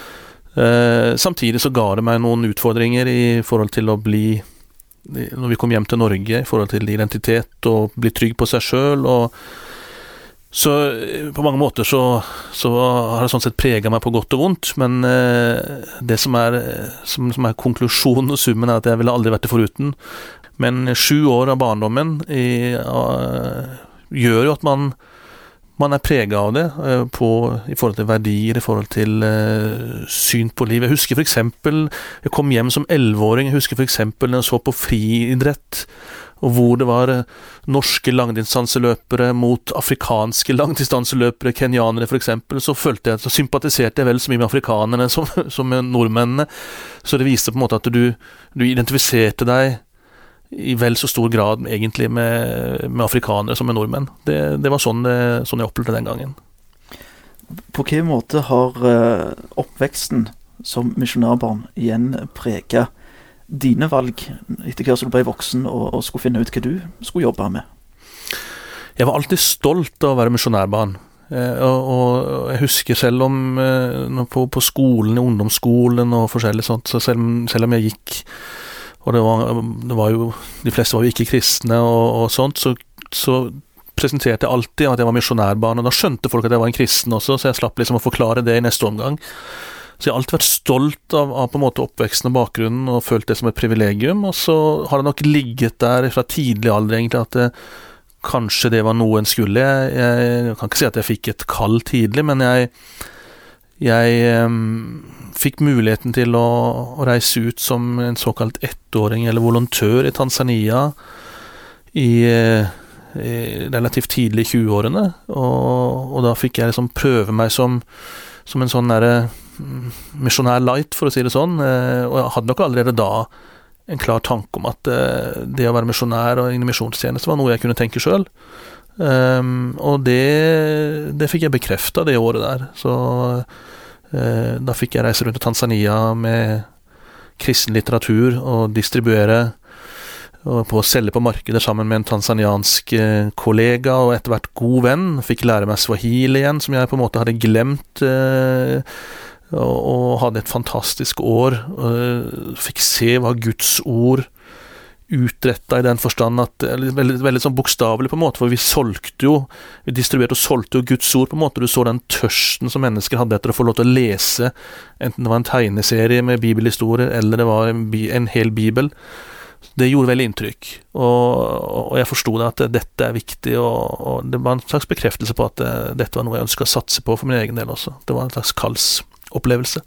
[SPEAKER 8] Eh, samtidig så ga det meg noen utfordringer i forhold til å bli, når vi kom hjem til Norge, i forhold til identitet og bli trygg på seg selv, og så på mange måter så, så har det sånn sett preget meg på godt og vondt, men eh, det som er, som, som er konklusjonen og summen er at jeg ville aldri vært det foruten. Men sju år av barndommen i, uh, gjør jo at man, man er preget av det uh, på, i forhold til verdier, i forhold til uh, syn på liv. Jeg husker for eksempel, jeg kom hjem som elleveåring, jeg husker for eksempel når jeg så på friidrett, og hvor det var uh, norske langdistanseløpere mot afrikanske langdistanseløpere, kenyanere for eksempel, så følte jeg, så sympatiserte jeg vel så mye med afrikanerne som, som med nordmennene, så det viste på en måte at du, du identifiserte deg i vel så stor grad egentlig med, med afrikanere som med nordmenn. Det, det var sånn, det, sånn jeg opplevde den gangen.
[SPEAKER 9] På hvilken måte har uh, oppveksten som misjonærbarn igjen preget dine valg etter hva du ble voksen og, og skulle finne ut hva du skulle jobbe med?
[SPEAKER 8] Jeg var alltid stolt av å være misjonærbarn. Eh, og, og jeg husker selv om eh, på, på skolen, i ungdomsskolen og forskjellig sånt, så selv, selv om jeg gikk og det var, det var jo, de fleste var jo ikke kristne og, og sånt, så, så presenterte jeg alltid at jeg var misjonærbarn, og da skjønte folk at jeg var en kristen også, så jeg slapp liksom å forklare det i neste omgang. Så jeg har alltid vært stolt av, av på en måte oppveksten og bakgrunnen, og følt det som et privilegium, og så har det nok ligget der fra tidlig alder egentlig, at det, kanskje det var noe en skulle. Jeg, jeg kan ikke si at jeg fikk et kall tidlig, men jeg Jeg um, fikk muligheten til å, å reise ut som en såkalt ettåring eller volontør i Tanzania i, i relativt tidlig i tjueårene, og, og da fikk jeg liksom prøve meg som, som en sånn der, misjonær light, for å si det sånn, og jeg hadde nok allerede da en klar tanke om at det å være misjonær og inn i misjonstjeneste var noe jeg kunne tenke selv. Um, og det, det fikk jeg bekreftet det året der, så uh, da fikk jeg reise rundt i Tanzania med kristen litteratur og distribuere og på å selge på markedet sammen med en tanzaniansk uh, kollega og etter hvert god venn. Fikk lære meg swahili igjen, som jeg på en måte hadde glemt, uh, og, og hadde et fantastisk år. Uh, fikk se hva Guds ord utretta i den forstand at, veldig, veldig sånn bokstavelig på en måte, for vi solgte jo, vi distribuerte og solgte jo Guds ord på en måte, du så den tørsten som mennesker hadde etter å få lov til å lese, enten det var en tegneserie med bibelhistorier, eller det var en, en hel bibel, Det gjorde veldig inntrykk, og, og jeg forstod at dette er viktig, og, og det var en slags bekreftelse på at det, dette var noe jeg ønsket å satse på for min egen del også. Det var en slags kallsopplevelse.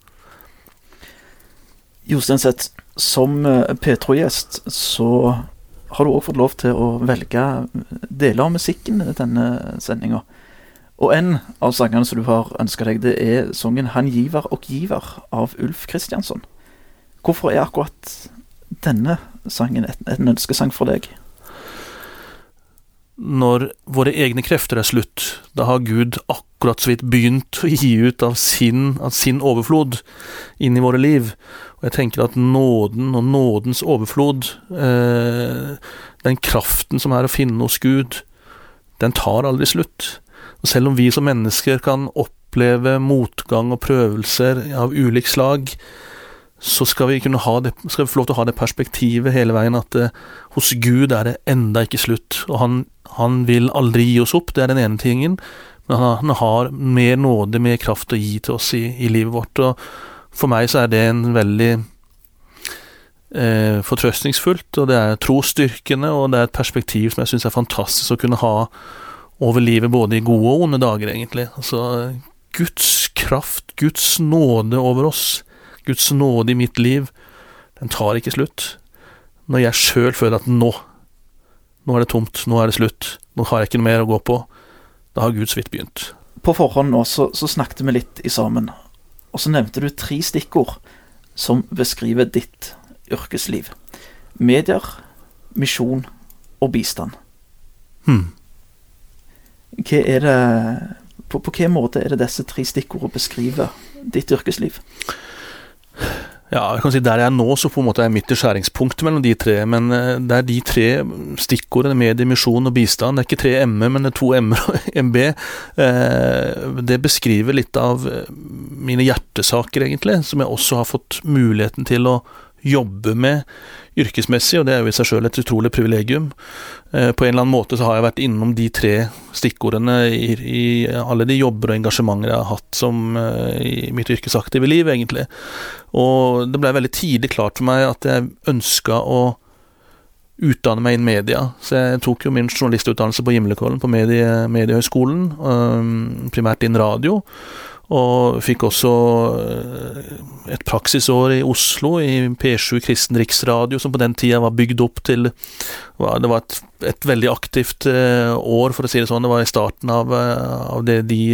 [SPEAKER 9] Jostein Seth, som Petro-gjest så har du også fått lov til å velge deler av musikken i denne sendingen. Og en av sangene som du har ønsket deg, det er sangen «Han giver og giver» av Ulf Kristiansson. Hvorfor er akkurat denne sangen en ønskesang for deg?
[SPEAKER 8] Når våre egne krefter er slutt, da har Gud akkurat så vidt begynt å gi ut av sin, av sin overflod inn i våre liv. Og jeg tenker at nåden og nådens overflod, eh, den kraften som er å finne hos Gud, den tar aldri slutt. Og selv om vi som mennesker kan oppleve motgang og prøvelser av ulik slag, så skal vi kunne ha det, skal vi få lov til å ha det perspektivet hele veien at uh, hos Gud er det enda ikke slutt, og han, han vil aldri gi oss opp, det er den ene tingen, men han, han har mer nåde, mer kraft å gi til oss i, i livet vårt, og for meg så er det en veldig uh, fortrøstningsfullt, og det er trosstyrkende, og det er et perspektiv som jeg synes er fantastisk å kunne ha over livet, både i gode og onde dager egentlig. Altså Guds kraft, Guds nåde over oss, Guds nåde i mitt liv, den tar ikke slutt. Når jeg selv føler at nå, nå er det tomt, nå er det slutt, nå har jeg ikke noe mer å gå på, da har Gud så vidt begynt.
[SPEAKER 9] På forhånd nå, så, så snakket vi litt i sammen, og så nevnte du tre stikkord som beskriver ditt yrkesliv. Medier, misjon og bistand.
[SPEAKER 8] Hmm.
[SPEAKER 9] Hva er det, på, på hvilken måte er det disse tre stikkordene beskriver ditt yrkesliv?
[SPEAKER 8] Ja, jeg kan si der jeg er nå, så på en måte er mitt skjæringspunkt mellom de tre, men det er de tre stikkordene, medie, misjon og bistand. Det er ikke tre M-er, men det er to M-er og en B. Det beskriver litt av mine hjertesaker egentlig, som jeg også har fått muligheten til å jobbe med yrkesmessig, og det er jo i seg selv et utrolig privilegium. Eh, på en eller annen måte så har jeg vært innom de tre stikkordene i, i alle de jobber og engasjementer jeg har hatt som eh, i mitt yrkesaktive liv, egentlig. Og det ble veldig tidlig klart for meg at jeg ønsket å utdanne meg innen media, så jeg tok jo min journalistutdannelse på Gimlekollen, på medie, Mediehøgskolen, um, primært innen radio, og fikk også et praksisår i Oslo i P sju Kristen Riksradio, som på den tida var bygd opp til, det var et, et veldig aktivt år, for å si det sånn, det var i starten av, av, det, de,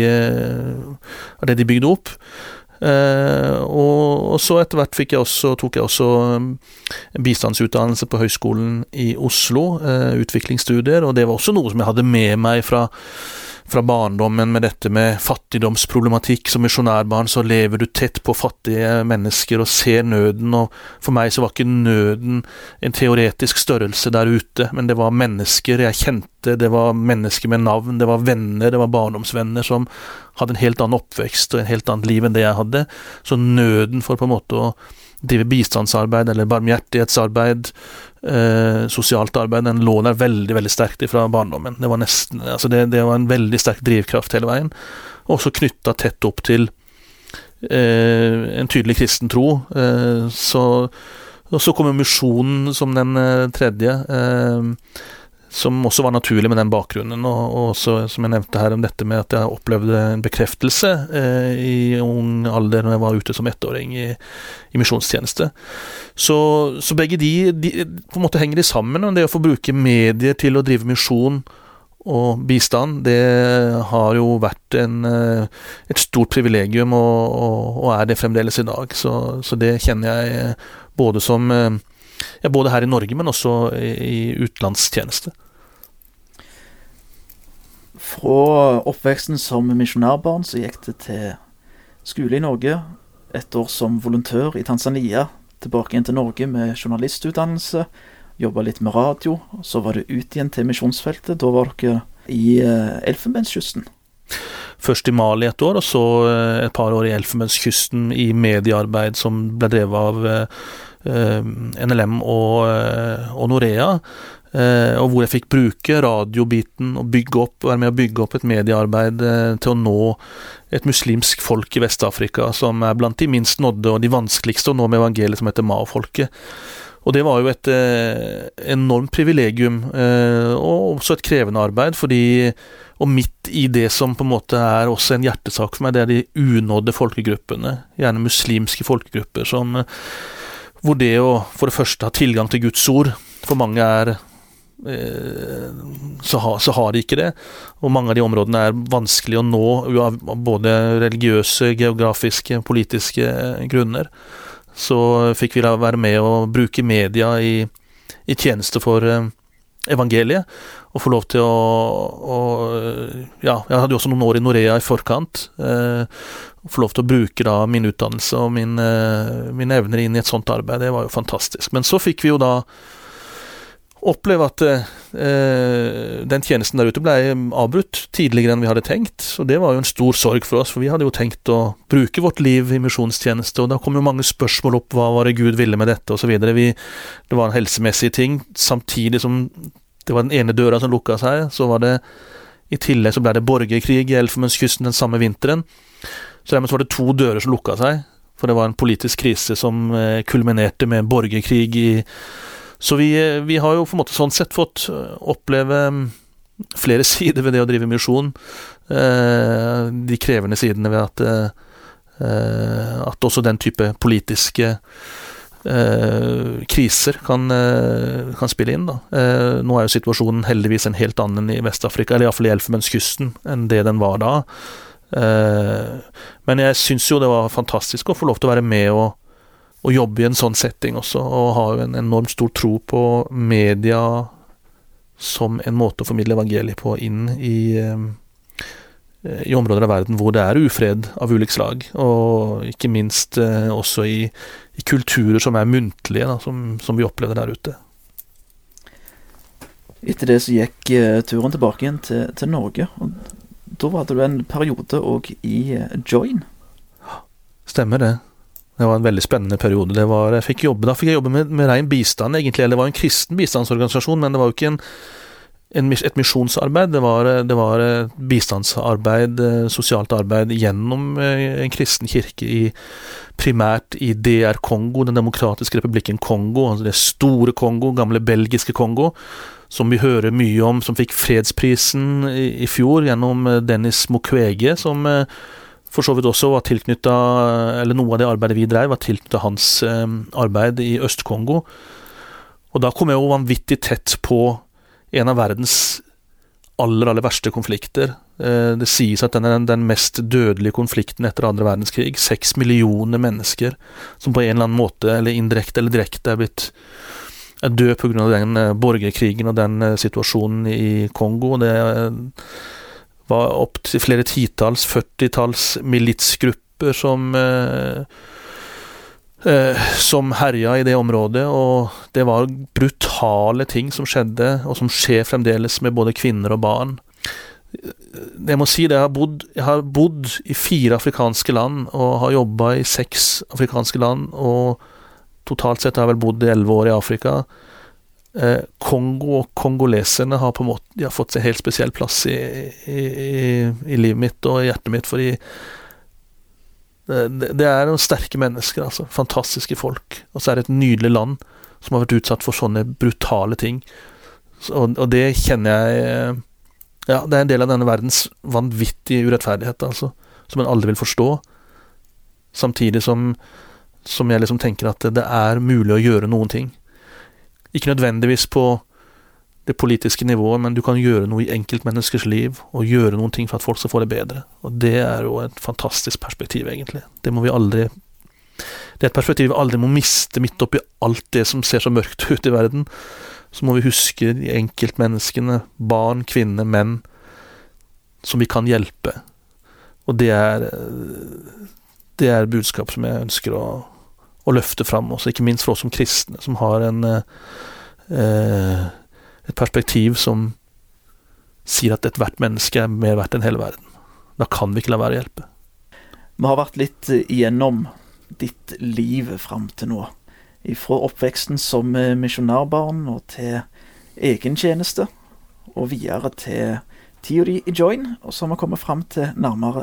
[SPEAKER 8] av det de bygde opp. Uh, og, og så etter hvert fikk jeg også, tok jeg også um, bistandsutdannelse på Høgskolen i Oslo, uh, utviklingsstudier, og det var også noe som jeg hadde med meg fra fra barndommen med dette med fattigdomsproblematikk. Som misjonærbarn så lever du tett på fattige mennesker og ser nøden, og for meg så var ikke nøden en teoretisk størrelse der ute, men det var mennesker jeg kjente, det var mennesker med navn, det var venner, det var barndomsvenner som hadde en helt annen oppvekst og en helt annet liv enn det jeg hadde. Så nøden for på en måte å drive bistandsarbeid eller barmhjertighetsarbeid, eh, sosialt arbeid, den lå der veldig, veldig sterkt fra barndommen. Det var nesten, altså det, det var en veldig sterk drivkraft hele veien, og så knyttet tett opp til eh, en tydelig kristen tro. Eh, så, og så kommer misjonen som den eh, tredje, eh, som også var naturlig med den bakgrunnen, og, og også, som jeg nevnte her, om dette med at jeg opplevde en bekreftelse eh, i ung alder når jeg var ute som ettåring i, i misjonstjeneste. Så, så begge de, de på en måte henger de sammen, og det å få bruke medier til å drive misjon og bistand, det har jo vært en, et stort privilegium, og, og, og er det fremdeles i dag. Så, så det kjenner jeg både som ja, både her i Norge, men også i, i utenlandstjeneste.
[SPEAKER 9] Fra oppveksten som misjonærbarn så gikk det til skole i Norge, et år som volontør i Tanzania, tilbake igjen til Norge med journalistutdannelse, jobbet litt med radio, så var det ut igjen til misjonsfeltet. Da var dere i uh, Elfenbenskysten.
[SPEAKER 8] Først i Mali et år, og så et par år i Elfenbenskysten i mediearbeid som ble drevet av uh, N L M og, og Norea, og hvor jeg fikk bruke radiobiten og bygge opp, være med å bygge opp et mediearbeid til å nå et muslimsk folk i Vest-Afrika som er blant de minst nådde og de vanskeligste å nå med evangeliet, som heter Mao-folket. Og det var jo et eh, enormt privilegium, eh, og også et krevende arbeid, fordi, og midt i det som på en måte er også en hjertesak for meg, det er de unådde folkegruppene, gjerne muslimske folkegrupper, som, hvor det å for det første ha tilgang til Guds ord, for mange er, eh, så, ha, så har de ikke det, og mange av de områdene er vanskelig å nå, av både religiøse, geografiske, politiske grunner. Så fikk vi da være med og bruke media i, i tjeneste for eh, evangeliet, og få lov til å, å ja, jeg hadde jo også noen år i Norea i forkant, eh, og få lov til å bruke da min utdannelse og min, eh, mine evner inn i et sånt arbeid, det var jo fantastisk. Men så fikk vi jo da oppleve at eh, den tjenesten der ute ble avbrutt tidligere enn vi hadde tenkt, og det var jo en stor sorg for oss, for vi hadde jo tenkt å bruke vårt liv i misjonstjeneste, og da kom jo mange spørsmål opp, hva var det Gud ville med dette, og så videre. Vi, det var en helsemessig ting, samtidig som det var den ene døra som lukket seg, så var det, i tillegg så ble det borgerkrig i Elfenbenskysten den samme vinteren, så dermed så var det to dører som lukket seg, for det var en politisk krise som eh, kulminerte med en borgerkrig i Så vi, vi har jo på en måte sånn sett fått oppleve flere sider ved det å drive misjon. Eh, de krevende sidene ved at, eh, at også den type politiske eh, kriser kan, eh, kan spille inn. Da. Eh, nå er jo situasjonen heldigvis en helt annen i Vest-Afrika, eller i hvert fall i Elfenbenskysten, enn det den var da. Eh, men jeg synes jo det var fantastisk å få lov til å være med og og jobbe i en sånn setting også, og ha en enormt stor tro på media som en måte å formidle evangeliet på inn i, i områder av verden hvor det er ufred av ulik slag, og ikke minst også i, i kulturer som er muntlige, da, som, som vi opplever der ute.
[SPEAKER 9] Etter det så gikk uh, turen tilbake igjen til, til Norge, og da var det en periode også i uh, Join.
[SPEAKER 8] Stemmer det. Det var en veldig spennende periode. Det var, jeg fikk jobbe, da fikk jeg jobbe med, med ren bistand, egentlig. Eller det var en kristen bistandsorganisasjon, men det var jo ikke en, en, et misjonsarbeid. Det var, det var bistandsarbeid, sosialt arbeid gjennom en kristen kirke i, primært i D R Kongo, den demokratiske republikken Kongo, altså det store Kongo, gamle belgiske Kongo, som vi hører mye om, som fikk fredsprisen i, i fjor gjennom Denis Mukwege, som for så vidt også var tilknyttet, eller noe av det arbeidet vi drev, var tilknyttet hans eh, arbeid i Øst-Kongo. Og da kom jeg jo vanvittig tett på en av verdens aller, aller verste konflikter. Eh, det sies at den er den mest dødelige konflikten etter andre verdenskrig. Seks millioner mennesker som på en eller annen måte, eller indirekte eller direkte, er blitt er død på grunn av den eh, borgerkrigen og den eh, situasjonen i Kongo. Det er var opp til flere titalls, førtitalls militsgrupper som, eh, eh, som herja i det området, og det var brutale ting som skjedde, og som skjer fremdeles med både kvinner og barn. Jeg må si det, jeg har bodd, jeg har bodd i fire afrikanske land, og har jobbet i seks afrikanske land, og totalt sett har jeg vel bodd i elleve år i Afrika. Eh, Kongo og kongoleserne har på en måte de har fått seg helt spesiell plass i, i, i, i livet mitt og i hjertet mitt, fordi det, det er noen sterke mennesker, altså, fantastiske folk, og så er det et nydelig land som har vært utsatt for sånne brutale ting, så, og, og det kjenner jeg ja, det er en del av denne verdens vanvittige urettferdighet, altså, som en aldri vil forstå, samtidig som, som jeg liksom tenker at det, det er mulig å gjøre noen ting. Ikke nødvendigvis på det politiske nivået, men du kan gjøre noe i enkeltmenneskers liv, og gjøre noen ting for at folk skal få det bedre. Og det er jo et fantastisk perspektiv, egentlig. Det må vi aldri Det er et perspektiv vi aldri må miste midt oppi alt det som ser så mørkt ut i verden. Så må vi huske de enkeltmenneskene, barn, kvinner, menn, som vi kan hjelpe. Og det er det er budskap som jeg ønsker å å løfte fram, også ikke minst for oss som kristne, som har en, eh, et perspektiv som sier at ethvert menneske er mer verdt enn hele verden. Da kan vi ikke la være å hjelpe.
[SPEAKER 9] Vi har vært litt igjennom ditt liv frem til nå. Fra oppveksten som misjonærbarn og til egen tjeneste, og videre til tida di i Join, og så har vi kommet frem til nærmere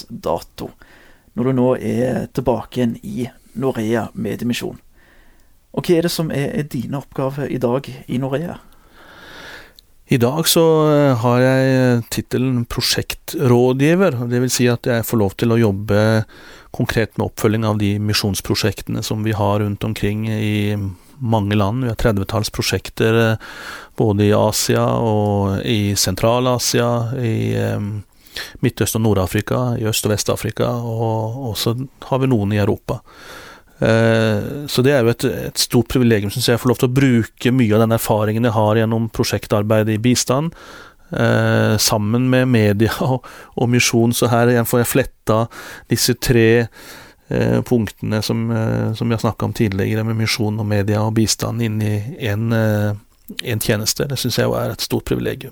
[SPEAKER 9] dagsdato, når du nå er tilbake igjen i Norea Mediemisjon. Og hva er det som er, er dine oppgaver i dag i Norea?
[SPEAKER 8] I dag så har jeg titelen prosjektrådgiver, det vil si at jeg får lov til å jobbe konkret med oppfølging av de misjonsprosjektene som vi har rundt omkring i mange land. Vi har trettitalls prosjekter både i Asia og i Sentral-Asia, i Midtøsten og Nord-Afrika, i Øst- og Vest-Afrika, og så har vi noen i Europa. Så det er jo et, et stort privilegium, synes jeg, jeg får lov til å bruke mye av den erfaringen jeg har gjennom prosjektarbeid i bistand, eh, sammen med media og, og misjon. Så her igjen får jeg fletta disse tre eh, punktene som, eh, som jeg snakket om tidligere, med misjon og media og bistand inn i en, eh, en tjeneste. Det synes jeg jo er et stort privilegium.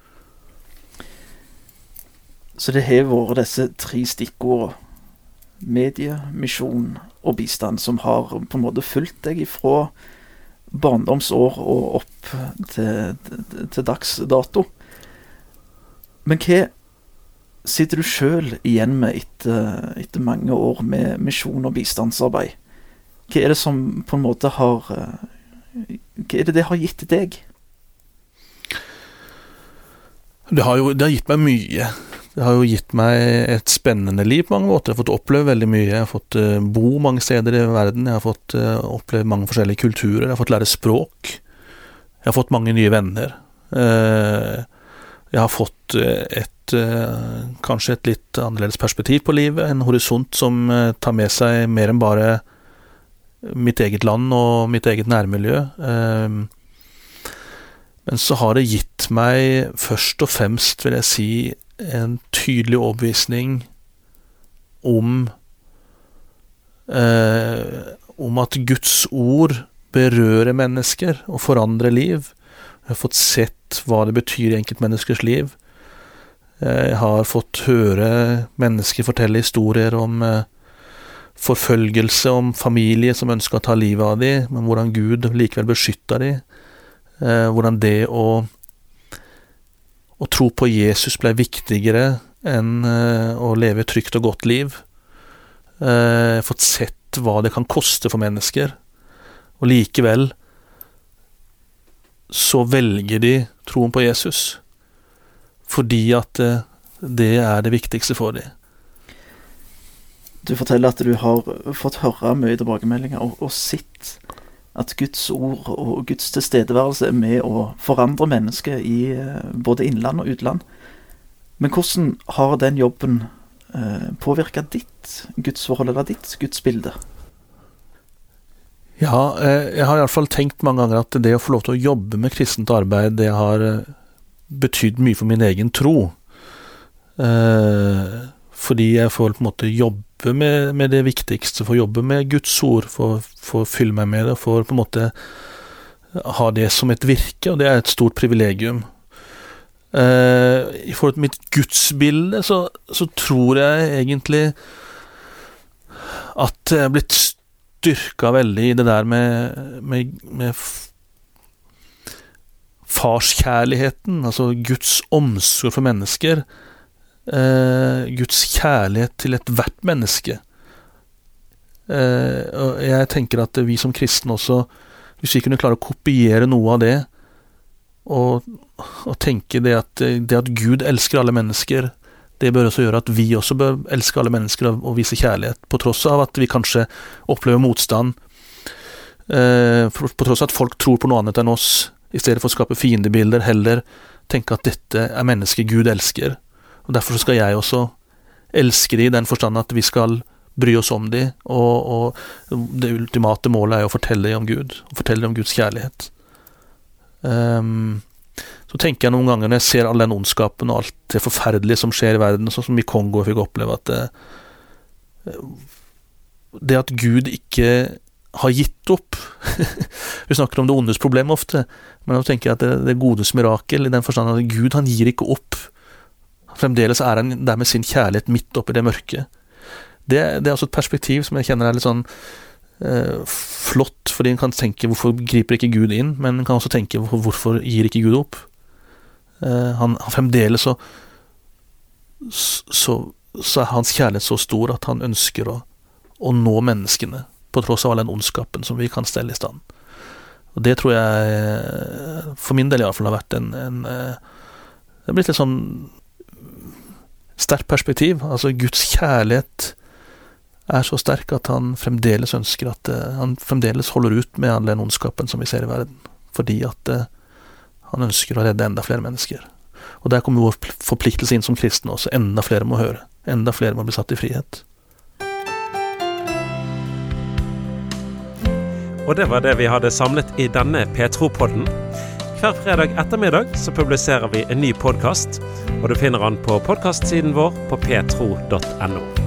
[SPEAKER 9] Så det har vært disse tre stikkordene: medie, misjon og bistand, som har på en måte fulgt deg ifra barndomsår og opp til, til, til dags dato. Men hva sitter du selv igjen med etter, etter mange år med misjon og bistandsarbeid? Hva er det som på en måte har Hva er det det har gitt deg?
[SPEAKER 8] Det har jo det har gitt meg mye. Det har jo gitt meg et spennende liv på mange måter. Jeg har fått oppleve veldig mye. Jeg har fått uh, bo mange steder i verden. Jeg har fått uh, oppleve mange forskjellige kulturer. Jeg har fått lære språk. Jeg har fått mange nye venner. Uh, jeg har fått uh, et uh, kanskje et litt annerledes perspektiv på livet. En horisont som uh, tar med seg mer enn bare mitt eget land og mitt eget nærmiljø. Uh, men så har det gitt meg først og fremst, vil jeg si, en tydelig overbevisning om eh, om at Guds ord berører mennesker og forandrer liv. Jeg har fått sett hva det betyr i enkeltmenneskers liv. Jeg har fått høre mennesker fortelle historier om eh, forfølgelse, om familie som ønsker å ta livet av dem, men hvordan Gud likevel beskytter dem. Eh, hvordan det å Å tro på Jesus ble viktigere enn uh, å leve et trygt og godt liv. Uh, jeg har fått sett hva det kan koste for mennesker. Og likevel så velger de troen på Jesus. Fordi at uh, det er det viktigste for dem.
[SPEAKER 9] Du forteller at du har fått høre mye tilbakemeldinger og, og sett at Guds ord og Guds tilstedeværelse er med å forandre mennesker i både innland og utland. Men hvordan har den jobben eh, påvirket ditt gudsforhold, eller ditt gudsbilde?
[SPEAKER 8] Ja, eh, jeg har i hvert fall tenkt mange ganger at det å få lov til å jobbe med kristent arbeid, det har eh, betydd mye for min egen tro. Eh, fordi jeg får på en måte jobbe Med, med det viktigste, for å jobbe med Guds ord, for, for å fylle meg med det, for på en måte ha det som et virke, og det er et stort privilegium. Eh, I forhold til mitt gudsbilde, så, så tror jeg egentlig at jeg er blitt styrket veldig i det der med, med, med farskjærligheten, altså Guds omsorg for mennesker, Uh, Guds kjærlighet til et hvert menneske. Uh, og jeg tenker at vi som kristne også, hvis vi kunne klare å kopiere noe av det, og, og tenke det at, det at Gud elsker alle mennesker, det bør også gjøre at vi også bør elske alle mennesker og, og vise kjærlighet, på tross av at vi kanskje opplever motstand, uh, på, på tross av at folk tror på noe annet enn oss, i stedet for å skape fiendebilder, heller tenke at dette er mennesker Gud elsker. Og derfor skal jeg også elske de i den forstand at vi skal bry oss om de, og, og det ultimate målet er å fortelle dem om Gud, og fortelle dem om Guds kjærlighet. Um, så tenker jeg noen ganger når jeg ser all den ondskapen og alt det forferdelige som skjer i verden, sånn som i Kongo fikk oppleve, at det, det at Gud ikke har gitt opp. Vi snakker om det ondes problem ofte, men da tenker jeg at det, det godes mirakel, i den forstand at Gud, han gir ikke opp. Fremdeles er han der med sin kjærlighet midt oppe i det mørke. Det, det er også et perspektiv som jeg kjenner er litt sånn eh, flott, fordi en kan tenke hvorfor griper ikke Gud inn, men en kan også tenke hvorfor, hvorfor gir ikke Gud opp. Eh, han, han fremdeles så, så, så er hans kjærlighet så stor at han ønsker å, å nå menneskene, på tross av all den ondskapen som vi kan stelle i stand. Og det tror jeg, for min del i hvert fall, har vært en, en det har blitt et sånn sterkt perspektiv. Altså Guds kjærlighet er så sterk at han fremdeles ønsker at han fremdeles holder ut med all den ondskapen som vi ser i verden, fordi at han ønsker å redde enda flere mennesker. Og der kommer vår forpliktelse inn som kristne også. Enda flere må høre. Enda flere må bli satt i frihet.
[SPEAKER 1] Og det var det vi hadde samlet i denne Petro-podden. Hver fredag ettermiddag så publiserer vi en ny podcast, og du finner den på podcastsiden vår på petro punktum no.